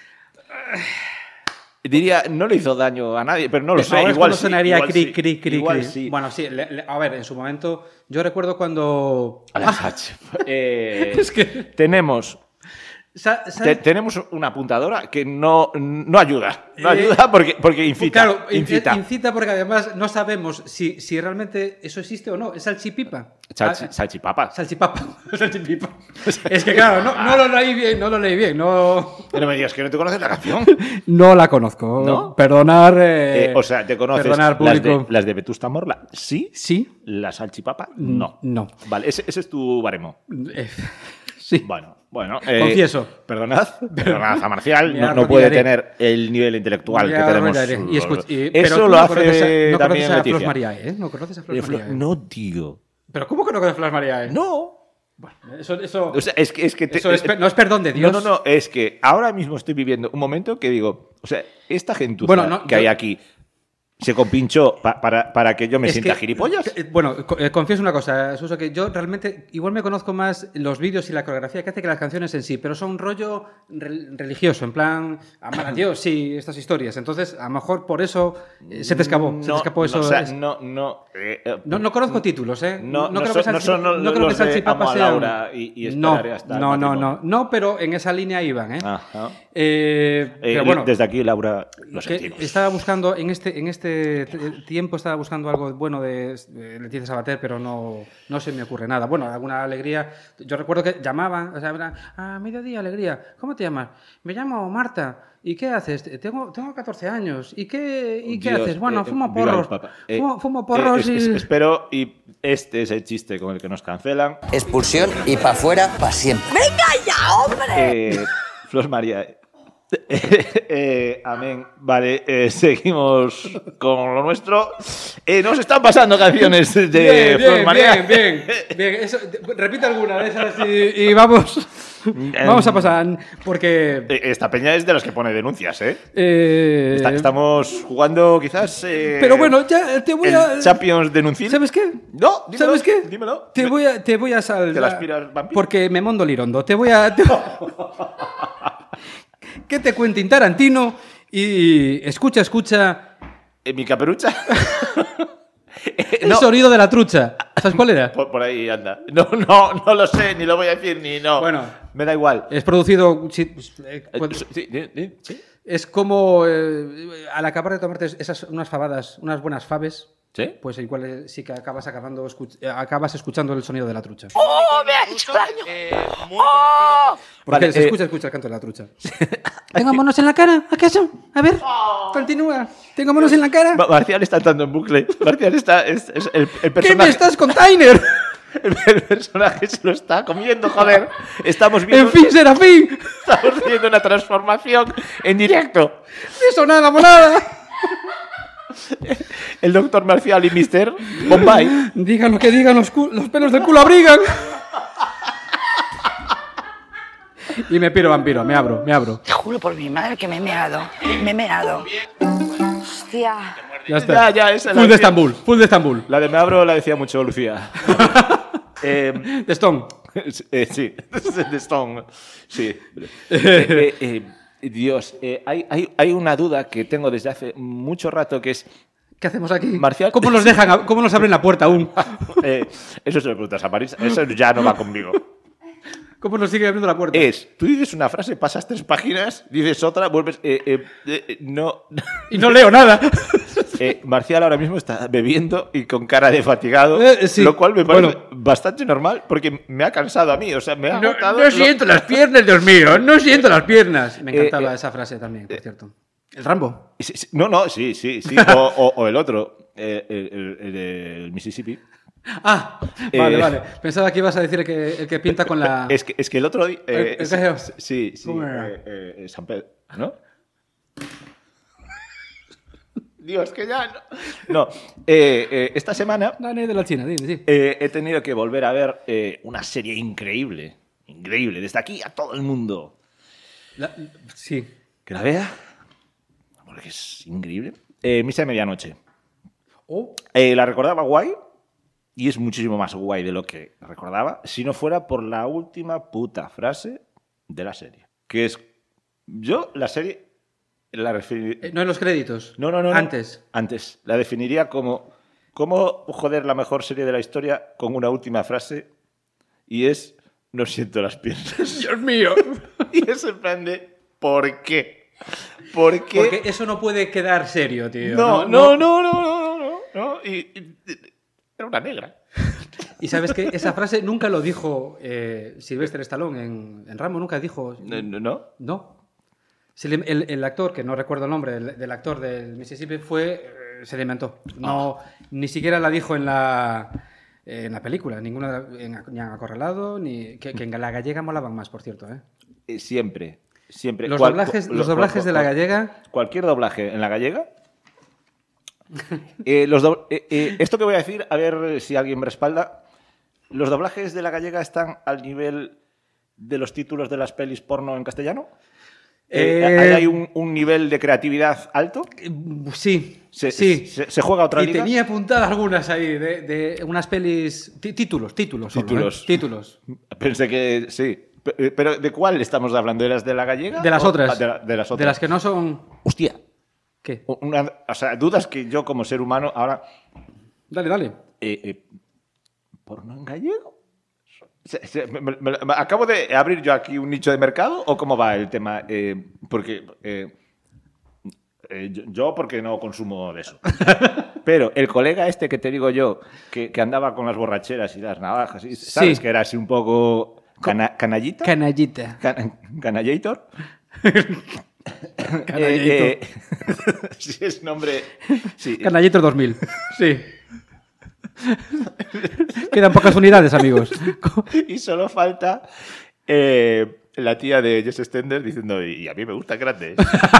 Diría, no le hizo daño a nadie, pero no lo sé. ahora es Igual cuando sí, sonaría igual cri, sí, cri, cri, igual cri. sí. Bueno, sí, le- le- a ver, en su momento, yo recuerdo cuando... Alex eh, Es que- tenemos, Sa- te- ¿sabes? tenemos una apuntadora que no, no ayuda. No Eh, ayuda porque, porque incita. Claro, incita. incita porque además no sabemos si, si realmente eso existe o no. Es salchipipa. Salchi- Ah, salchipapa. Salchipapa. Salchipipa. Es que claro, no, no lo leí bien, no lo leí bien. No, Pero me digas que no te conoces la canción. no la conozco. ¿No? Perdonar. eh, Eh, o sea, ¿te conoces perdonar, las de, público. las de Vetusta Morla? Sí. Sí. ¿La salchipapa? No. No. Vale, ese, ese es tu baremo. Eh, sí. Bueno, bueno. eh, Confieso. Perdonad, perdonad a Marcial, Me no, no puede arrodillaré. tener el nivel intelectual Me que tenemos. arrodillaré. Y escuch- y- Eso pero tú lo no hace conoces a- no también conoces a Leticia. Flos Mariae, ¿eh? No conoces a Flos Eh, Flo- Mariae. No, tío. Pero ¿cómo que no conoces a Flos Mariae? No. Eso, eso, O sea, es que, es que te- eso es pe- no es perdón de Dios. No, no, no, es que ahora mismo estoy viviendo un momento que digo, o sea, esta gentuza Bueno, no, que yo- hay aquí se compinchó pa- para, para que yo me Es sienta que- gilipollas. que- Bueno, co- eh, confieso una cosa, Suso, que yo realmente igual me conozco más los vídeos y la coreografía que hace que las canciones en sí, pero son rollo re- religioso, en plan, amar a Dios, sí, estas historias. Entonces, a lo mejor por eso eh, se te escapó, se te No, escapó eso. no, o sea, es- no, no, eh, eh, no, no conozco títulos, ¿eh? No, no creo son- que no Salchi- son los- no creo los que de Salchipapa amo a sean- Laura y- y no, esperaré hasta el no, no, matrimonio. no, no, pero en esa línea iban, ¿eh? Ajá. Eh, Eh, pero bueno, desde aquí, Laura, lo que sentimos. estaba buscando en este en este t- tiempo estaba buscando algo bueno de, de Leticia Sabater, pero no, no se me ocurre nada. Bueno, alguna alegría. Yo recuerdo que llamaban, o sea, eran, a mediodía, alegría. ¿Cómo te llamas? Me llamo Marta. ¿Y qué haces? Tengo, tengo catorce años. ¿Y qué, y qué Dios, haces? Bueno, eh, fumo viva el porros. Papa. Eh, fumo, fumo eh, porros es- es- y... espero, y este es el chiste con el que nos cancelan. Expulsión y pa' fuera pa' siempre. ¡Venga ya, hombre! Eh, Flos María. Eh, eh, amén. Vale, eh, seguimos con lo nuestro. Eh, nos están pasando canciones de Bien, Flos bien, María. bien, bien, bien. Eso, repite alguna de esas y, y vamos, vamos a pasar. Porque Eh, Esta peña es de las que pone denuncias, ¿eh? eh, Está- estamos jugando quizás. eh, pero bueno, ya te voy el a... Champions denunciar. ¿Sabes qué? No, dímelo, ¿Sabes qué? Dímelo. Te voy a, te voy a salvar. ¿Te la aspiras, vampiro? Porque me mondo lirondo. Te voy a. te- ¿Qué te Quentin Tarantino? Y escucha, escucha. ¿En mi caperucha? El No. sonido de la trucha. ¿Sabes cuál era? Por, por ahí anda. No, no, no lo sé, ni lo voy a decir, ni no. Bueno. Me da igual. Es producido. sí, eh, Eh, puede- sí, sí, sí, sí. Es como eh, al acabar de tomarte esas unas fabadas, unas buenas faves. ¿Sí? Pues igual eh, sí que acabas acabando escuch- eh, acabas escuchando el sonido de la trucha. ¡Oh, me ha hecho daño! ¡Oh! Porque Vale, se eh, escucha, escucha el canto de la trucha. ¿Tengo monos en la cara? ¿Acaso? A ver, continúa. ¿Tengo monos en la cara? Ma- Marcial está entrando en bucle. Marcial está. Es, es el, el ¿Qué me personaje. estás container? El, el personaje se lo está comiendo, joder. Estamos viendo. En fin, Serafín. Estamos viendo una transformación en directo. Eso nada, monada. El doctor Marcial y mister Bombay. Digan lo que digan, los, cu- los pelos del culo abrigan. Y me piro, vampiro, me abro, me abro. Te juro por mi madre que me he meado. Me he meado. Hostia. Ya está. Ya, ya, esa la Full de decía- Estambul, full de Estambul. La de me abro la decía mucho Lucía. eh, De Stone. eh, sí, de Stone. Sí. Eh, eh, eh, Dios, eh, hay, hay, hay una duda que tengo desde hace mucho rato que es... ¿Qué hacemos aquí? Marcial. ¿Cómo nos dejan, a- cómo nos abren la puerta aún? eh, eso se lo preguntas a París, eso ya no va conmigo. ¿Cómo nos sigue abriendo la puerta? Es, tú dices una frase, pasas tres páginas, dices otra, vuelves... Eh, eh, eh, no... Y no leo nada. Eh, Marcial ahora mismo está bebiendo y con cara de fatigado, Eh, sí. lo cual me parece Bueno. bastante normal porque me ha cansado a mí, o sea, me ha No, agotado... no lo- siento las piernas, Dios mío. No siento las piernas. Me encantaba Eh, eh, esa frase también, por cierto. El Rambo. Sí, sí, No, no, sí, sí, sí. O, o- o el otro, eh, el, el- el del Mississippi. Ah, vale, Eh, vale. Pensaba que ibas a decir el que, el que pinta con la... Es que, es que el otro día... eh, El- el sí, cajeo. sí, sí. ¿Cómo era? eh, eh, San Pedro, ¿no? Dios, que ya no... No, eh, eh, esta semana Dani de la China, dime, sí. eh, he tenido que volver a ver eh, una serie increíble. Increíble. Desde aquí a todo el mundo. La- sí. Que la vea. Porque es increíble. Eh, Misa de Medianoche. Oh, Eh, la recordaba guay. Y es muchísimo más guay de lo que recordaba. Si no fuera por la última puta frase de la serie. Que es... Yo la serie... La referi- eh, no en los créditos. No, no, no. no. Antes. Antes. La definiría como... ¿Cómo joder la mejor serie de la historia con una última frase? Y es... No siento las piernas. Dios mío. Y es en plan de... ¿Por qué? ¿Por qué? Porque eso no puede quedar serio, tío. No, no, no, no, no, no, no. Y, y- era una negra. Y sabes que esa frase nunca lo dijo eh, Sylvester Stallone en, en Rambo, nunca dijo... No, no, no. No. Se le- El, el actor, que no recuerdo el nombre del, del actor del Mississippi, fue... eh, se le inventó. No, ni siquiera la dijo en la, eh, en la película. Ninguna, en, ni en Acorralado, ni... Que, que en la gallega molaban más, por cierto, ¿eh? Eh, Siempre, siempre. Los Cual- doblajes, cual- los cual- doblajes de la cual- gallega... Cualquier doblaje en la gallega. Eh, los do- eh, eh, esto que voy a decir, a ver si alguien me respalda. ¿Los doblajes de la gallega están al nivel de los títulos de las pelis porno en castellano? Eh, Eh, ¿Hay hay un, un nivel de creatividad alto? Sí, Se, sí. Se, se juega otra Y liga? tenía apuntadas algunas ahí, de, de unas pelis... tí- Títulos, títulos. solo, Títulos. ¿eh? Títulos. Pensé que sí. Pe- Pero ¿de cuál estamos hablando? ¿De las de la gallega? De las o- otras. ah, De, la- de las otras. De las que no son... Hostia. ¿Qué? Una- o sea, dudas que yo como ser humano ahora... Dale, dale. Eh, eh, ¿Porno en gallego? Se- se- me- me- me- ¿Acabo de abrir yo aquí un nicho de mercado o cómo va el tema? Eh, porque eh, eh, yo, yo porque no consumo de eso. Pero el colega este que te digo yo, que, que andaba con las borracheras y las navajas, y- ¿sabes? Sí. Que era así un poco cana- canallita. Canallita. Can- Canallator. Canallator. Eh, eh, sí, es nombre. Sí. Canallator dos mil. Sí. Quedan pocas unidades, amigos. Y solo falta eh, la tía de Jess Stender diciendo, y a mí me gustan grandes.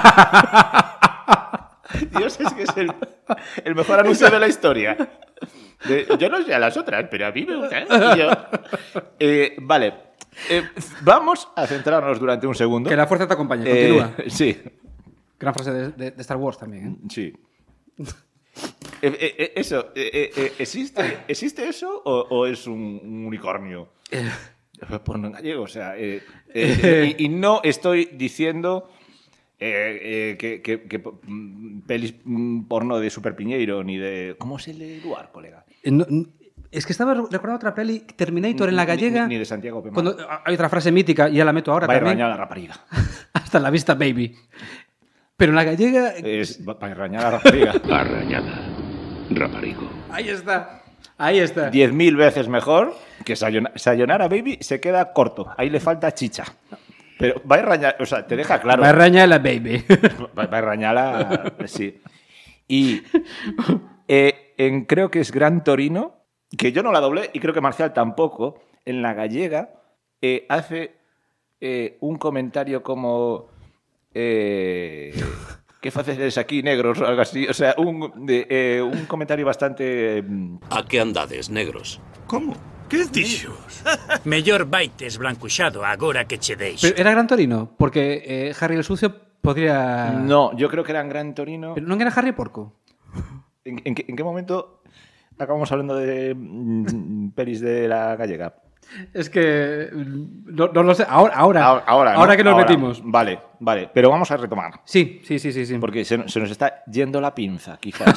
Dios, es que es el, el mejor anuncio de la historia. De- yo no sé a las otras, pero a mí me gustan. Y yo, eh, vale, eh, vamos a centrarnos durante un segundo. Que la fuerza te acompañe. Eh, Continúa. sí, Gran frase de, de- de Star Wars también, ¿eh? sí. Eh, eh, eh, eso, eh, eh, eh, ¿existe, ¿existe eso o, o es un, un unicornio? Porno en gallego, o sea, eh, eh, y, y no estoy diciendo eh, eh, que, que, que mm, pelis mm, porno de Super Piñeiro ni de... ¿Cómo se lee lugar, colega? Eh, no- n- es que estaba recordando otra peli, Terminator en la Ni- gallega. Ni, ni de Santiago Pemán. Cuando, hay otra frase mítica, y ya la meto ahora Va a también. rañar la rapariga. Hasta la vista, baby. Pero en la gallega... Es va a rañar la rapariga. Arrañada. Raparigo. Ahí está. Ahí está. Diez mil veces mejor que Sayona- Sayonara Baby se queda corto. Ahí le falta chicha. Pero va a rañar, o sea, te deja claro. Va a rañar la baby. Va, va a rañar la... Sí. Y eh, en, creo que es Gran Torino, que yo no la doblé y creo que Marcial tampoco, en la gallega eh, hace eh, un comentario como... Eh, ¿qué facedes aquí, negros? O algo así. O sea, un, de, eh, un comentario bastante... mm, A que andades, negros? Como? Que dixos? Mellor baites blancuxado agora que che deixo. Pero era Gran Torino, porque eh, Harry el Sucio podría... No, yo creo que era en Gran Torino. Pero non era Harry Porco. ¿En, en qué, en qué momento acabamos hablando de mm, pelis de la gallega? Es que no, no lo sé. Ahora, ahora, ahora, ahora, ahora ¿no? que nos Ahora. metimos. Vale, vale. Pero vamos a retomar. Sí, sí, sí, sí. sí. Porque se, se nos está yendo la pinza, quizás.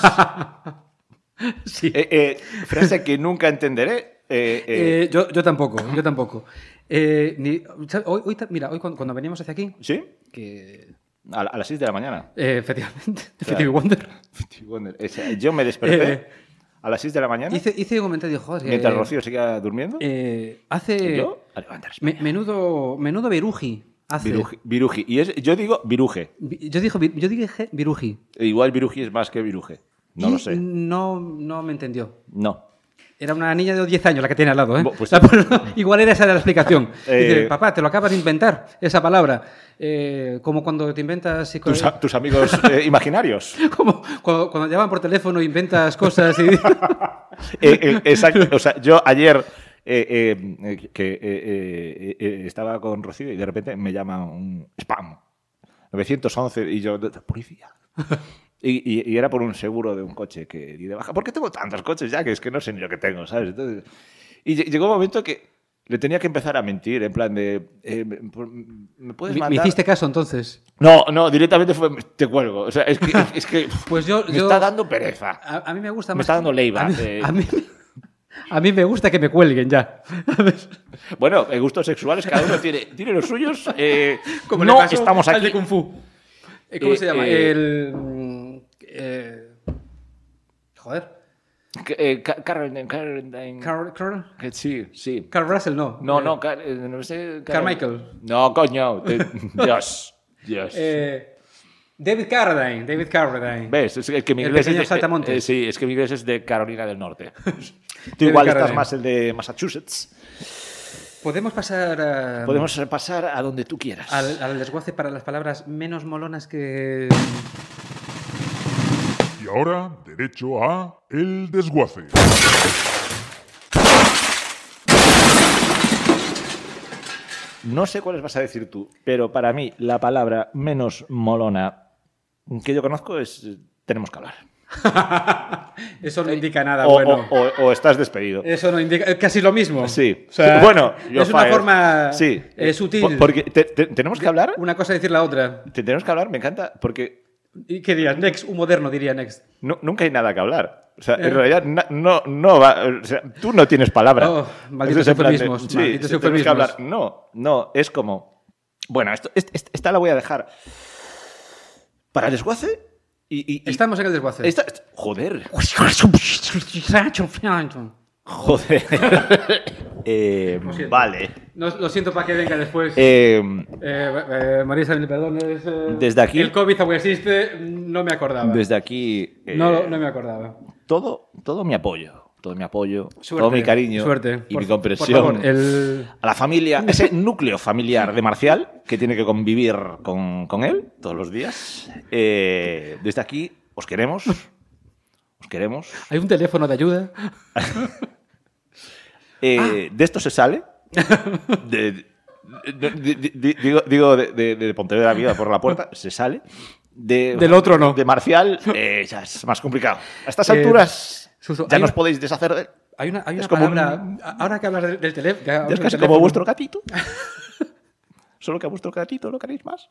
sí. Eh, eh, frase que nunca entenderé. Eh, eh. Eh, yo, yo tampoco, yo tampoco. Eh, ni, hoy, hoy, mira, hoy cuando, cuando veníamos hacia aquí... ¿Sí? Que... A, a las seis de la mañana. Eh, efectivamente. Claro. Stevie Wonder. Stevie Wonder. O sea, yo me desperté Eh, a las seis de la mañana. Hice, hice un comentario, joder... Mientras eh, Rocío seguía durmiendo. Eh, hace... ¿Y yo? A levantar me, menudo, menudo viruji. Hace. Viruji. Viruji. Y es, yo digo viruje. Yo, digo, yo dije viruji. E igual viruji es más que viruje. No y lo sé. No, no me entendió. No. Era una niña de diez años la que tiene al lado, ¿eh? Pues, igual era esa la explicación. Eh, Dice, papá, te lo acabas de inventar, esa palabra. Eh, como cuando te inventas... Tus, tus amigos eh, imaginarios. Como cuando, cuando llaman por teléfono e inventas cosas y... eh, eh, exacto. O sea, yo ayer eh, eh, que eh, eh, eh, estaba con Rocío y de repente me llama un spam. novecientos once y yo... Policía. Y, y, y era por un seguro de un coche que di de baja. ¿Por qué tengo tantos coches ya? Que es que no sé ni lo que tengo, ¿sabes? Entonces, y llegó un momento que le tenía que empezar a mentir, en plan de... Eh, ¿Me puedes mandar? ¿Me hiciste caso entonces? No, no, directamente fue... Te cuelgo. O sea, es que, es que pues yo, me yo, está dando pereza. A, a mí me gusta más... Me está dando leiva. A mí, eh. a, mí, a mí me gusta que me cuelguen ya. Bueno, en gustos sexuales cada uno tiene, tiene los suyos. Eh, Como no le pasó estamos aquí. al de Kung Fu. ¿Cómo eh, se llama? eh, El... Eh, joder. Eh, Carol, Carol, Carl, Carl, sí, sí. Carl Russell, no. No, no, Car, eh, no sé. Carmichael. No, coño. Te, Dios, Dios. Eh, David Carradine, David Carradine. ¿Ves? Es que mi el inglés pequeño es de, saltamontes. eh, sí, es que mi inglés es de Carolina del Norte. Tú igual estás Carradine. más el de Massachusetts. Podemos pasar a... Podemos pasar a donde tú quieras. Al, al desguace para las palabras menos molonas que... Y ahora, derecho a el desguace. No sé cuáles vas a decir tú, pero para mí la palabra menos molona que yo conozco es tenemos que hablar. Eso no indica nada o, bueno. O, o, o estás despedido. Eso no indica... Es casi lo mismo. Sí. O sea, bueno, es una fire. forma sí. eh, sutil. Porque te, te, tenemos que hablar... Una cosa decir la otra. Te, tenemos que hablar, me encanta, porque... ¿Y qué dirías? Next, un moderno diría Next. No, nunca hay nada que hablar. O sea, Eh. en realidad na, no, no va... O sea, tú no tienes palabra. Oh, malditos Entonces, en plan de- eufemismos, Sí, malditos sí, tenemos eufemismos. que hablar. No, no, es como... Bueno, esto, est- est- esta la voy a dejar para el desguace. Y, y, y- Estamos en el desguace. esta- joder. Joder. eh, Lo siento. vale. No, lo siento para que venga después. Eh, Eh, eh, Marisa, mil perdones. eh, Desde aquí- El COVID aún existe, no me acordaba. desde aquí... eh, No, no me acordaba. todo, todo mi apoyo. Todo mi apoyo, Suerte, todo mi cariño suerte. y Por- mi comprensión por favor, el- a la familia, ese núcleo familiar de Marcial que tiene que convivir con, con él todos los días. Eh, desde aquí os queremos, os queremos. Hay un teléfono de ayuda. Eh, De esto se sale. De, de- de- de- de- digo digo de, de, de Pontevedra Viva por la puerta, se sale. De, Del otro no. De Marcial eh, ya es más complicado. A estas Eh, alturas Suso, ya hay nos una- podéis deshacer de él. Hay una, hay Es una como palabra. un- Ahora que hablas del, del teléfono. Ya es casi como vuestro gatito. Solo que a vuestro gatito lo queréis más.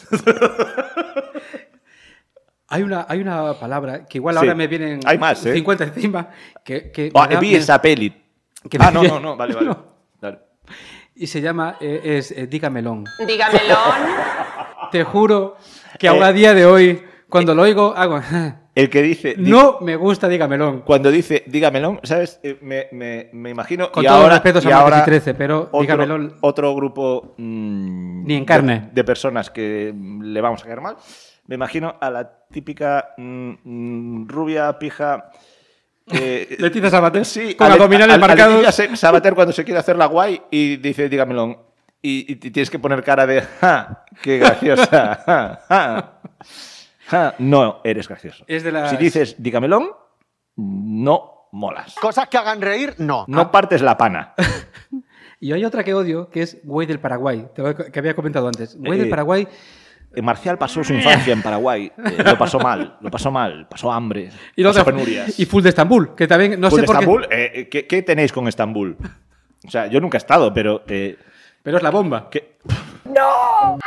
Hay una, hay una palabra que igual Sí. ahora me vienen Hay más, ¿eh? cincuenta encima. Que, que Ah, me da- vi me- esa peli. que Ah, me- no, no, no, vale, vale. No. Dale. Y se llama, eh, es eh, Dígamelón. Dígamelo. Te juro que Eh, aún a día de hoy, cuando lo oigo, hago... El que dice... di- No me gusta Dígamelón. Cuando dice dígamelón, ¿sabes? Eh, me, me, me imagino... Con y todos los ahora, respetos y a Martes ahora y trece, pero otro, dígamelón- Otro grupo... mm, Ni en carne. De, de personas que mm, le vamos a caer mal. Me imagino a la típica mm, mm, rubia, pija... Eh, Leticia Sabater, sí, con a Le- abdominales a- a marcados. Leticia Se- Sabater cuando se quiere hacer la guay y dice dígamelón. Y, y tienes que poner cara de ¡ja! ¡Qué graciosa! ¡Ja! ¡Ja! ¡Ja! No eres gracioso. Es de las- Si dices dígamelón, no molas. Cosas que hagan reír, no. No partes la pana. Y hay otra que odio, que es Güey del Paraguay, te lo que había comentado antes. Güey Eh, del Paraguay... Eh, Marcial pasó su infancia en Paraguay. Eh, lo pasó mal, lo pasó mal, pasó hambre, Y, pasó otra- penurias. y Full de Estambul, que también no Full sé de por qué... Estambul, eh, ¿qué, qué tenéis con Estambul? O sea, yo nunca he estado, pero... Eh, pero es la bomba. ¿Qué? ¡No!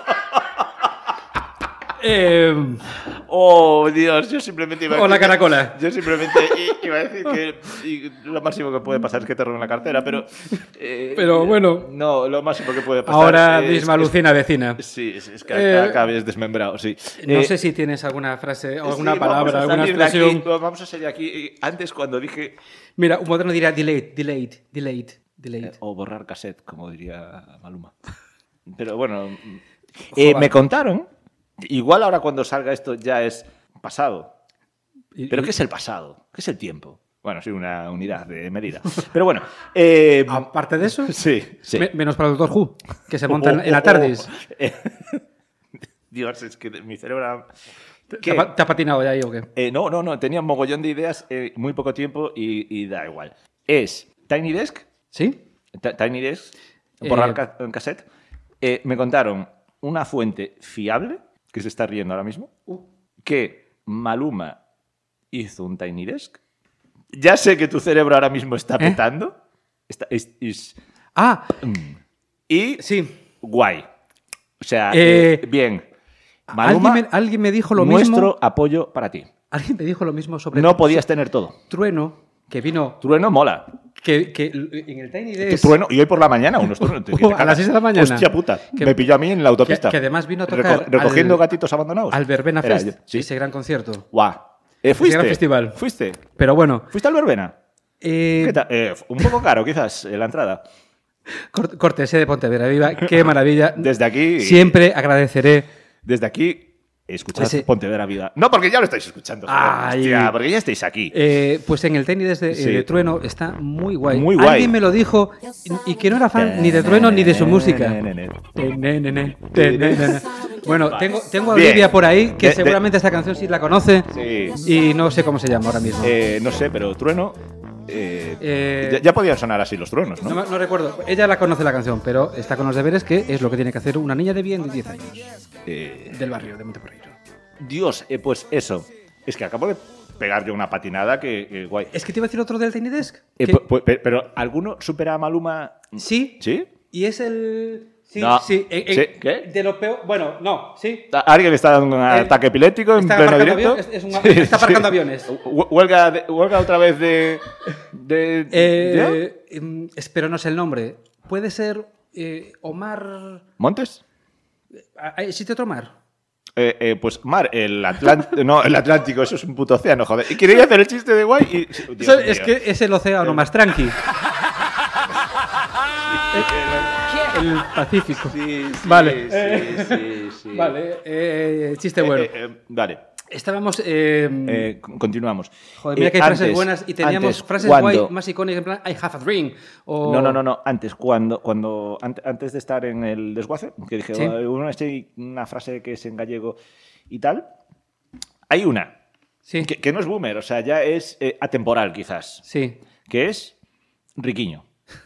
eh... Oh, Dios, yo simplemente iba a decir... O la caracola. Yo simplemente iba a decir que y lo máximo que puede pasar es que te roben la cartera, pero... Eh, pero bueno... No, lo máximo que puede pasar... Ahora es, misma alucina vecina. Sí, es, es que eh, acabes desmembrado, sí. No eh, sé si tienes alguna frase o alguna sí, palabra, alguna expresión... Aquí, vamos a salir aquí. Antes, cuando dije... Mira, un moderno diría delayed, delayed, delayed, delayed. Eh, o borrar cassette, como diría Maluma. Pero bueno... Eh, me contaron... Igual ahora cuando salga esto ya es pasado. ¿Pero qué es el pasado? ¿Qué es el tiempo? Bueno, sí, una unidad de medida. Pero bueno... Eh, Aparte de eso... Sí, sí. Me, menos para el Doctor Who, que se monta oh, oh, en la TARDIS. Oh, oh. Dios, es que mi cerebro... ¿Te ha, ¿Te ha patinado ya ahí o qué? Eh, no, no, no. Tenía un mogollón de ideas, eh, muy poco tiempo y, y da igual. Es Tiny Desk. ¿Sí? T Tiny Desk. Borrar eh... en cassette. Eh, me contaron una fuente fiable... que se está riendo ahora mismo, uh. que Maluma hizo un Tiny Desk. Ya sé que tu cerebro ahora mismo está petando. ¿Eh? Está, es, es, ah. Y sí. Guay. O sea, eh, eh, bien. Maluma, ¿alguien, me, alguien me dijo lo nuestro mismo. Nuestro apoyo para ti. Alguien me dijo lo mismo sobre... No podías tener todo. Trueno, que vino... Trueno mola. Que, que en el Tiny Desk... Trueno, y hoy por la mañana, unos truenos. Uh, a las seis de la mañana. Hostia puta, que, me pilló a mí en la autopista. Que, que además vino a tocar... Reco recogiendo al, gatitos abandonados. Al Verbena Fest, Era, ¿sí? Ese gran concierto. Guau. Eh, ¿Fuiste? Ese gran festival. ¿Fuiste? Pero bueno... ¿Fuiste al Verbena? Eh... ¿Qué tal? Eh, un poco caro, quizás, en la entrada. Cortesía de Pontevedra Viva, qué maravilla. Desde aquí... Siempre agradeceré... Desde aquí... Escuchad Ese... Pontevedra Viva. No, porque ya lo estáis escuchando. Ay. Hostia, porque ya estáis aquí. Eh, pues en el Tiny Desk de, sí. de Trueno está muy guay. Muy guay. Alguien me lo dijo y, y que no era fan ni de Trueno ni de su música. Bueno, tengo, tengo a Olivia Bien. por ahí que de, seguramente de... esta canción sí la conoce sí. y no sé cómo se llama ahora mismo. Eh, no sé, pero Trueno... Eh, eh, ya, ya podían sonar así los truenos, ¿no? ¿no? No recuerdo. Ella la conoce la canción, pero está con los deberes que es lo que tiene que hacer una niña de bien de diez años. Eh, del barrio de Monteporreiro. Dios, eh, pues eso. Es que acabo de pegar yo una patinada que, que guay. Es que te iba a decir otro del Tiny Desk. Eh, que... pues, pero, pero ¿alguno supera a Maluma? Sí. ¿Sí? Y es el... Sí, no. sí. Eh, eh, ¿Sí? ¿Qué? De lo peor... Bueno, no, sí. ¿Alguien está dando un el... ataque epiléptico en pleno directo? Es, es una... sí, está aparcando sí. aviones. ¿Huelga, de, ¿Huelga otra vez de...? de eh, eh, espero no sé el nombre. ¿Puede ser eh, Omar... ¿Montes? ¿Existe otro mar? Eh, eh, pues mar, el Atlántico... no, el Atlántico, eso es un puto océano, joder. Y quería hacer el chiste de guay y... Dios es mío. Que es el océano más tranqui. El Pacífico. Sí, sí, vale. Sí, sí, sí. Vale, eh, chiste bueno. Eh, eh, vale. Estábamos... Eh, eh, continuamos. Joder, mira eh, que hay antes, frases buenas y teníamos antes, frases cuando, guay más icónicas en plan I have a dream. O... No, no, no, no. Antes, cuando, cuando antes de estar en el desguace, que dije, ¿sí? oh, una, una frase que es en gallego y tal, hay una sí. que, que no es boomer, o sea, ya es eh, atemporal quizás. Sí. Que es Riquiño.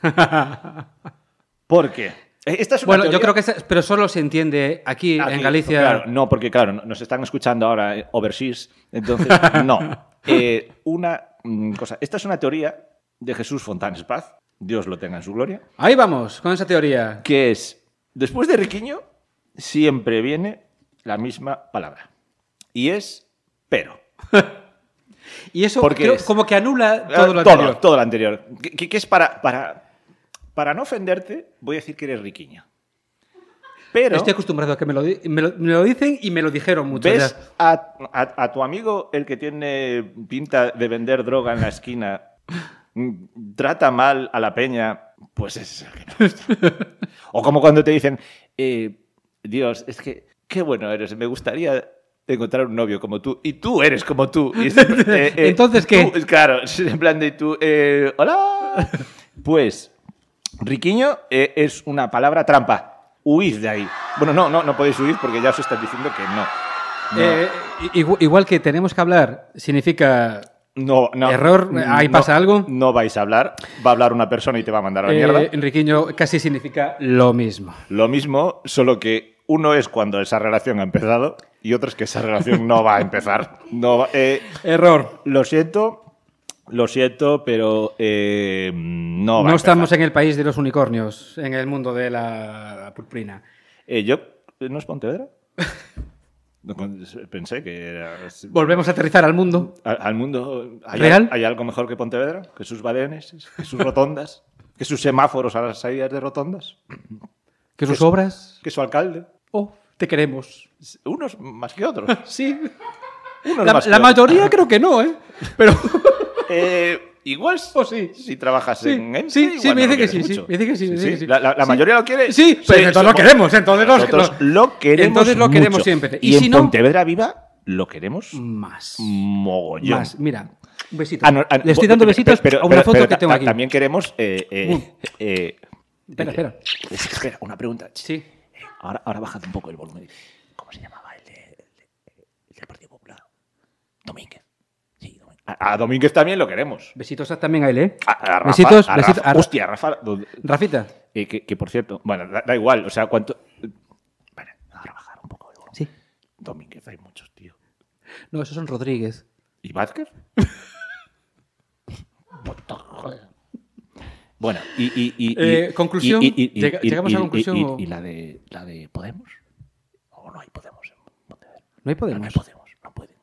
¿Por qué? Esta es una bueno, teoría... yo creo que esa, pero solo se entiende aquí, aquí en Galicia. Claro, no, porque claro, nos están escuchando ahora eh, overseas, entonces no. Eh, una mm, cosa, esta es una teoría de Jesús Fontanes Paz, Dios lo tenga en su gloria. Ahí vamos, con esa teoría. Que es, después de Riquiño, siempre viene la misma palabra. Y es pero. Y eso porque creo, es, como que anula todo lo todo, anterior. Todo lo anterior. Que, que es para... para Para no ofenderte, voy a decir que eres riquiño. Pero... Estoy acostumbrado a que me lo, me lo, me lo dicen y me lo dijeron mucho. ¿Ves a, a, a tu amigo, el que tiene pinta de vender droga en la esquina, trata mal a la peña? Pues ese es el que no. O como cuando te dicen, eh, Dios, es que qué bueno eres, me gustaría encontrar un novio como tú. Y tú eres como tú. Y es, eh, eh, ¿Entonces qué? Tú, claro, en plan de tú, eh, hola. Pues... Riquiño eh, es una palabra trampa. Huid de ahí. Bueno, no, no, no podéis huir porque ya os están diciendo que no. no. Eh, igual, igual que tenemos que hablar, significa no, no, error, ahí no, pasa algo. No vais a hablar, va a hablar una persona y te va a mandar a la eh, mierda. Riquiño casi significa lo mismo. Lo mismo, solo que uno es cuando esa relación ha empezado y otro es que esa relación no va a empezar. No va, eh, error. Lo siento. Lo siento, pero eh, no va No a estamos empezar. en el país de los unicornios, en el mundo de la purpurina. Eh, yo, ¿no es Pontevedra? Pensé que era... Volvemos a aterrizar al mundo. Al, al mundo... ¿Hay, ¿Real? ¿Hay algo mejor que Pontevedra? ¿Que sus badenes? ¿Que sus rotondas? ¿Que sus semáforos a las salidas de rotondas? ¿Que sus su- obras? ¿Que su alcalde? Oh, te queremos. Unos más que otros. Sí. Unos La, más que la otros. mayoría creo que no, ¿eh? Pero... Eh, igual Oh, sí. si trabajas Sí, en Ence, sí, sí, igual me no dice lo que sí, quieres sí, mucho. me dice que sí, me dice que sí. La, la- la Sí. mayoría lo quiere. Sí, pero entonces lo somos- queremos, entonces los- nosotros los- lo queremos entonces lo queremos mucho. siempre. Y, Y en si no- Pontevedra Viva lo queremos Más. mogollón. Más. Mira, un besito. Ah, no, ah, Le estoy dando pero- besitos pero- a una pero- foto pero que tengo ta- aquí. También queremos... eh, eh, Uh. eh, Espera, espera. eh, espera, una pregunta. Sí. Eh, Ahora, ahora bajad un poco el volumen. ¿Cómo se llamaba el, de, el, de- el del Partido Popular? Domínguez. Sí, Domínguez. A, a Domínguez también lo queremos. Besitos también a él, ¿eh? A, a Rafa, Besitos, a besitos. Rafa. a- Hostia, Rafa. ¿dónde- Rafita. eh, que, que, por cierto, bueno, da, da igual, o sea, cuánto... Bueno, ahora bajar un poco el volumen. Sí. Domínguez hay muchos, tío. No, esos son Rodríguez. ¿Y Vázquez? Joder. Bueno, y... y, y, y- Eh, conclusión. y- y- y- Llega- y- llegamos y- a conclusión Y, o- y- y la, de, la de Podemos. ¿O no hay Podemos en Pontevedra? No hay Podemos. No hay Podemos, no pueden.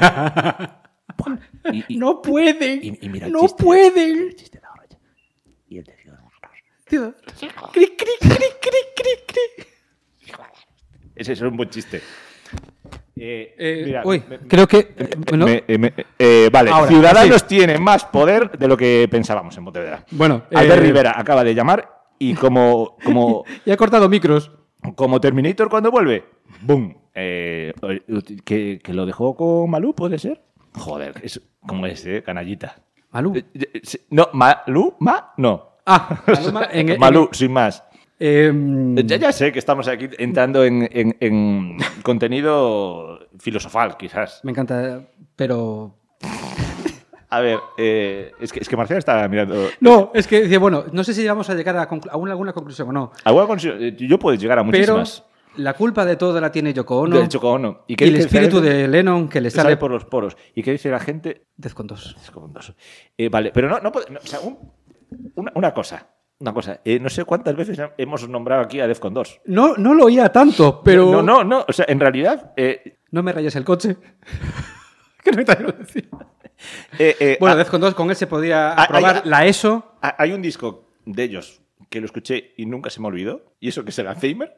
Buah, y- y- No pueden. y- y mira el No chiste, pueden. el chiste de ahora ya. Y el de Ciudadanos. Tío. Cri, cri, cri, cri, cri, cri. Ese es un buen chiste. Eh, Eh, mira, uy, me- creo que... eh, bueno, me- eh, me- eh, vale, Ahora, Ciudadanos sí. tiene más poder de lo que pensábamos en Pontevedra. Bueno, Albert eh, Rivera acaba de llamar y como, como, ya he cortado micros. como Terminator cuando vuelve, ¡boom! Eh, que, que lo dejó con Malú, ¿puede ser? Joder, es, ¿cómo es, eh? Canallita. Malú. Eh, eh, sí, No, Malú, Ma, no. Ah, Maluma, en- en- Malú, sin más. Eh, Ya, ya sé que estamos aquí entrando en, en- en contenido filosofal, quizás. me encanta, pero... A ver, eh, es, que, es que Marcial está mirando. No, es que, decía, bueno, no sé si vamos a llegar a, conclu- a una- alguna conclusión o no, Alguna consi- eh, yo puedo llegar a pero muchísimas. la culpa de todo la tiene Yoko Ono Del Yoko Ono. y, qué el dice espíritu gente? de Lennon que le Sale sale por los poros. ¿Y qué dice la gente? Defcon dos. Defcon dos. Eh, vale, pero no, no, puede- no, o sea, un- una, una cosa. Una cosa. Eh, no sé cuántas veces hemos nombrado aquí a Defcon dos. No, no lo oía tanto, pero... No, no, no. O sea, en realidad. eh, No me rayes el coche. que no te lo decía. eh, eh, Bueno, ah, Defcon dos con él se podía ah, aprobar ah, la ESO. ah, hay un disco de ellos que lo escuché y nunca se me olvidó. Y eso que es el Alzheimer.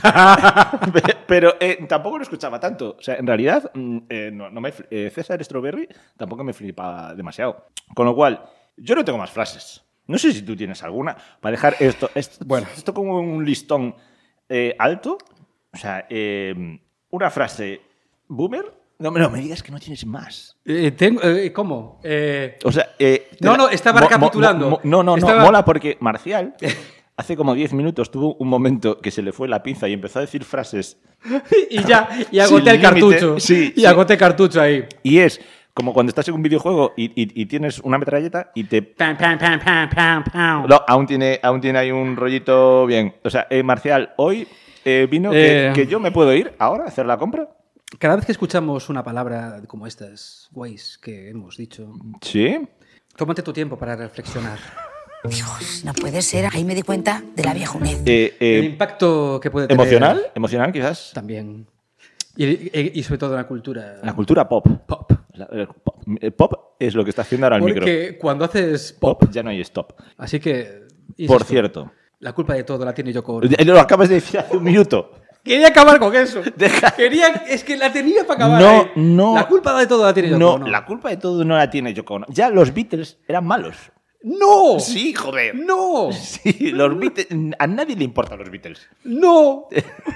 Pero eh, tampoco lo escuchaba tanto. O sea, en realidad, mm, eh, no, no me, fli- eh, César Strawberry tampoco me flipa demasiado. Con lo cual, yo no tengo más frases. No sé si tú tienes alguna para dejar esto, esto, bueno, esto como un listón eh, alto. O sea, eh, una frase boomer. No, no me digas que no tienes más. Eh, tengo, eh, ¿Cómo? Eh, O sea, eh, No, te- no, estaba mo- mo- recapitulando. mo- no, no, no, Estaba- mola porque Marcial hace como diez minutos tuvo un momento que se le fue la pinza y empezó a decir frases. y ya, y Sin agoté el límite. cartucho. Sí, y sí. agoté el cartucho ahí. Y es como cuando estás en un videojuego y, y- y tienes una metralleta y te... Pam, pam, pam, pam, pam, pam. No, aún tiene, aún tiene ahí un rollito bien. O sea, eh, Marcial, hoy eh, vino que, Eh. que yo me puedo ir ahora a hacer la compra. Cada vez que escuchamos una palabra como estas guays que hemos dicho, Sí. tómate tu tiempo para reflexionar. Dios, no puede ser. Ahí me di cuenta de la viejunez. Eh, eh, El impacto que puede tener. ¿Emocional? ¿Emocional quizás? También. Y, y- y sobre todo en la cultura. La cultura pop. Pop. La- el pop. El pop es lo que está haciendo ahora el micro. Porque cuando haces pop. Pop ya no hay stop. Así que. Por insisto, cierto. La culpa de todo la tiene Yoko Ono. Lo acabas de decir hace un minuto. Quería acabar con eso. Quería, es que la tenía para acabar. No, ahí. no. La culpa de todo la tiene Yoko No, Ono. la culpa de todo no la tiene Yoko Ono. Ya los Beatles eran malos. ¡No! Sí, joder. ¡No! Sí, los Beatles. A nadie le importan los Beatles. ¡No!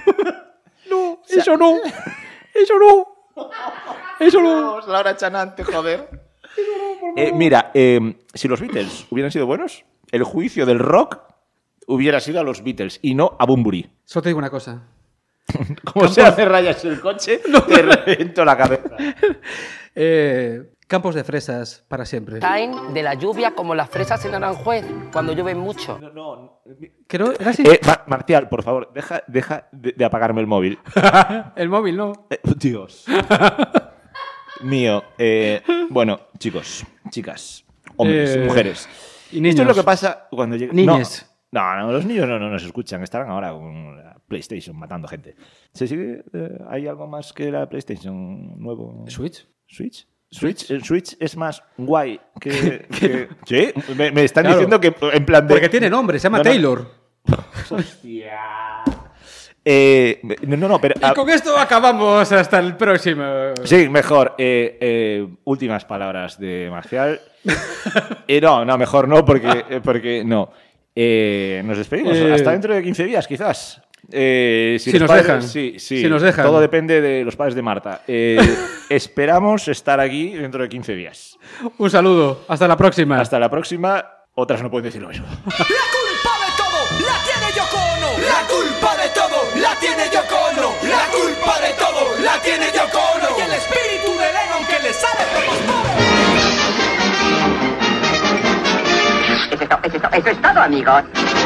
¡No! ¡Eso no! ¡Eso no! ¡Eso no! Laura Chanante, joder. Eh, mira, eh, si los Beatles hubieran sido buenos, el juicio del rock hubiera sido a los Beatles y no a Bunbury. Solo te digo una cosa. Como se hace rayas el coche, te reviento la cabeza. Eh, campos de fresas para siempre. Caen de la lluvia como las fresas en Aranjuez cuando llueve mucho. No, no. Creo, ¿era así? Eh, Mar- Marcial, por favor, deja, deja de, de apagarme el móvil. El móvil no. Eh, Dios. Mío. Eh, bueno, chicos, chicas, hombres, Eh, mujeres. Y niños. Esto es lo que pasa cuando llega... Niñes. No, no, no, los niños no, no nos escuchan. Estarán ahora con la PlayStation matando gente. ¿Se sigue? Eh, ¿Hay algo más que la PlayStation nuevo? ¿Switch? ¿Switch? Switch, el Switch es más guay que... que... ¿Sí? Me, me están claro. diciendo que en plan de... Porque tiene nombre, se llama no, no. Taylor. Hostia... Eh, no, no, no, pero... Y con esto acabamos hasta el próximo. Sí, mejor. Eh, eh, últimas palabras de Marcial. eh, no, no, mejor no, porque, porque no. Eh, nos despedimos. Eh, hasta dentro de quince días, quizás. Eh, si si nos padres, dejan. Sí, sí. Si nos dejan. Todo depende de los padres de Marta. Eh, esperamos estar aquí dentro de quince días. Un saludo. Hasta la próxima. Hasta la próxima. Otras no pueden decir lo mismo. La culpa de todo la tiene Yoko Ono. La culpa de todo la tiene Yoko Ono. La culpa de todo la tiene Yoko Ono. Y el espíritu de Lennon que le sale por los poros. Eso es todo, eso es todo, amigos.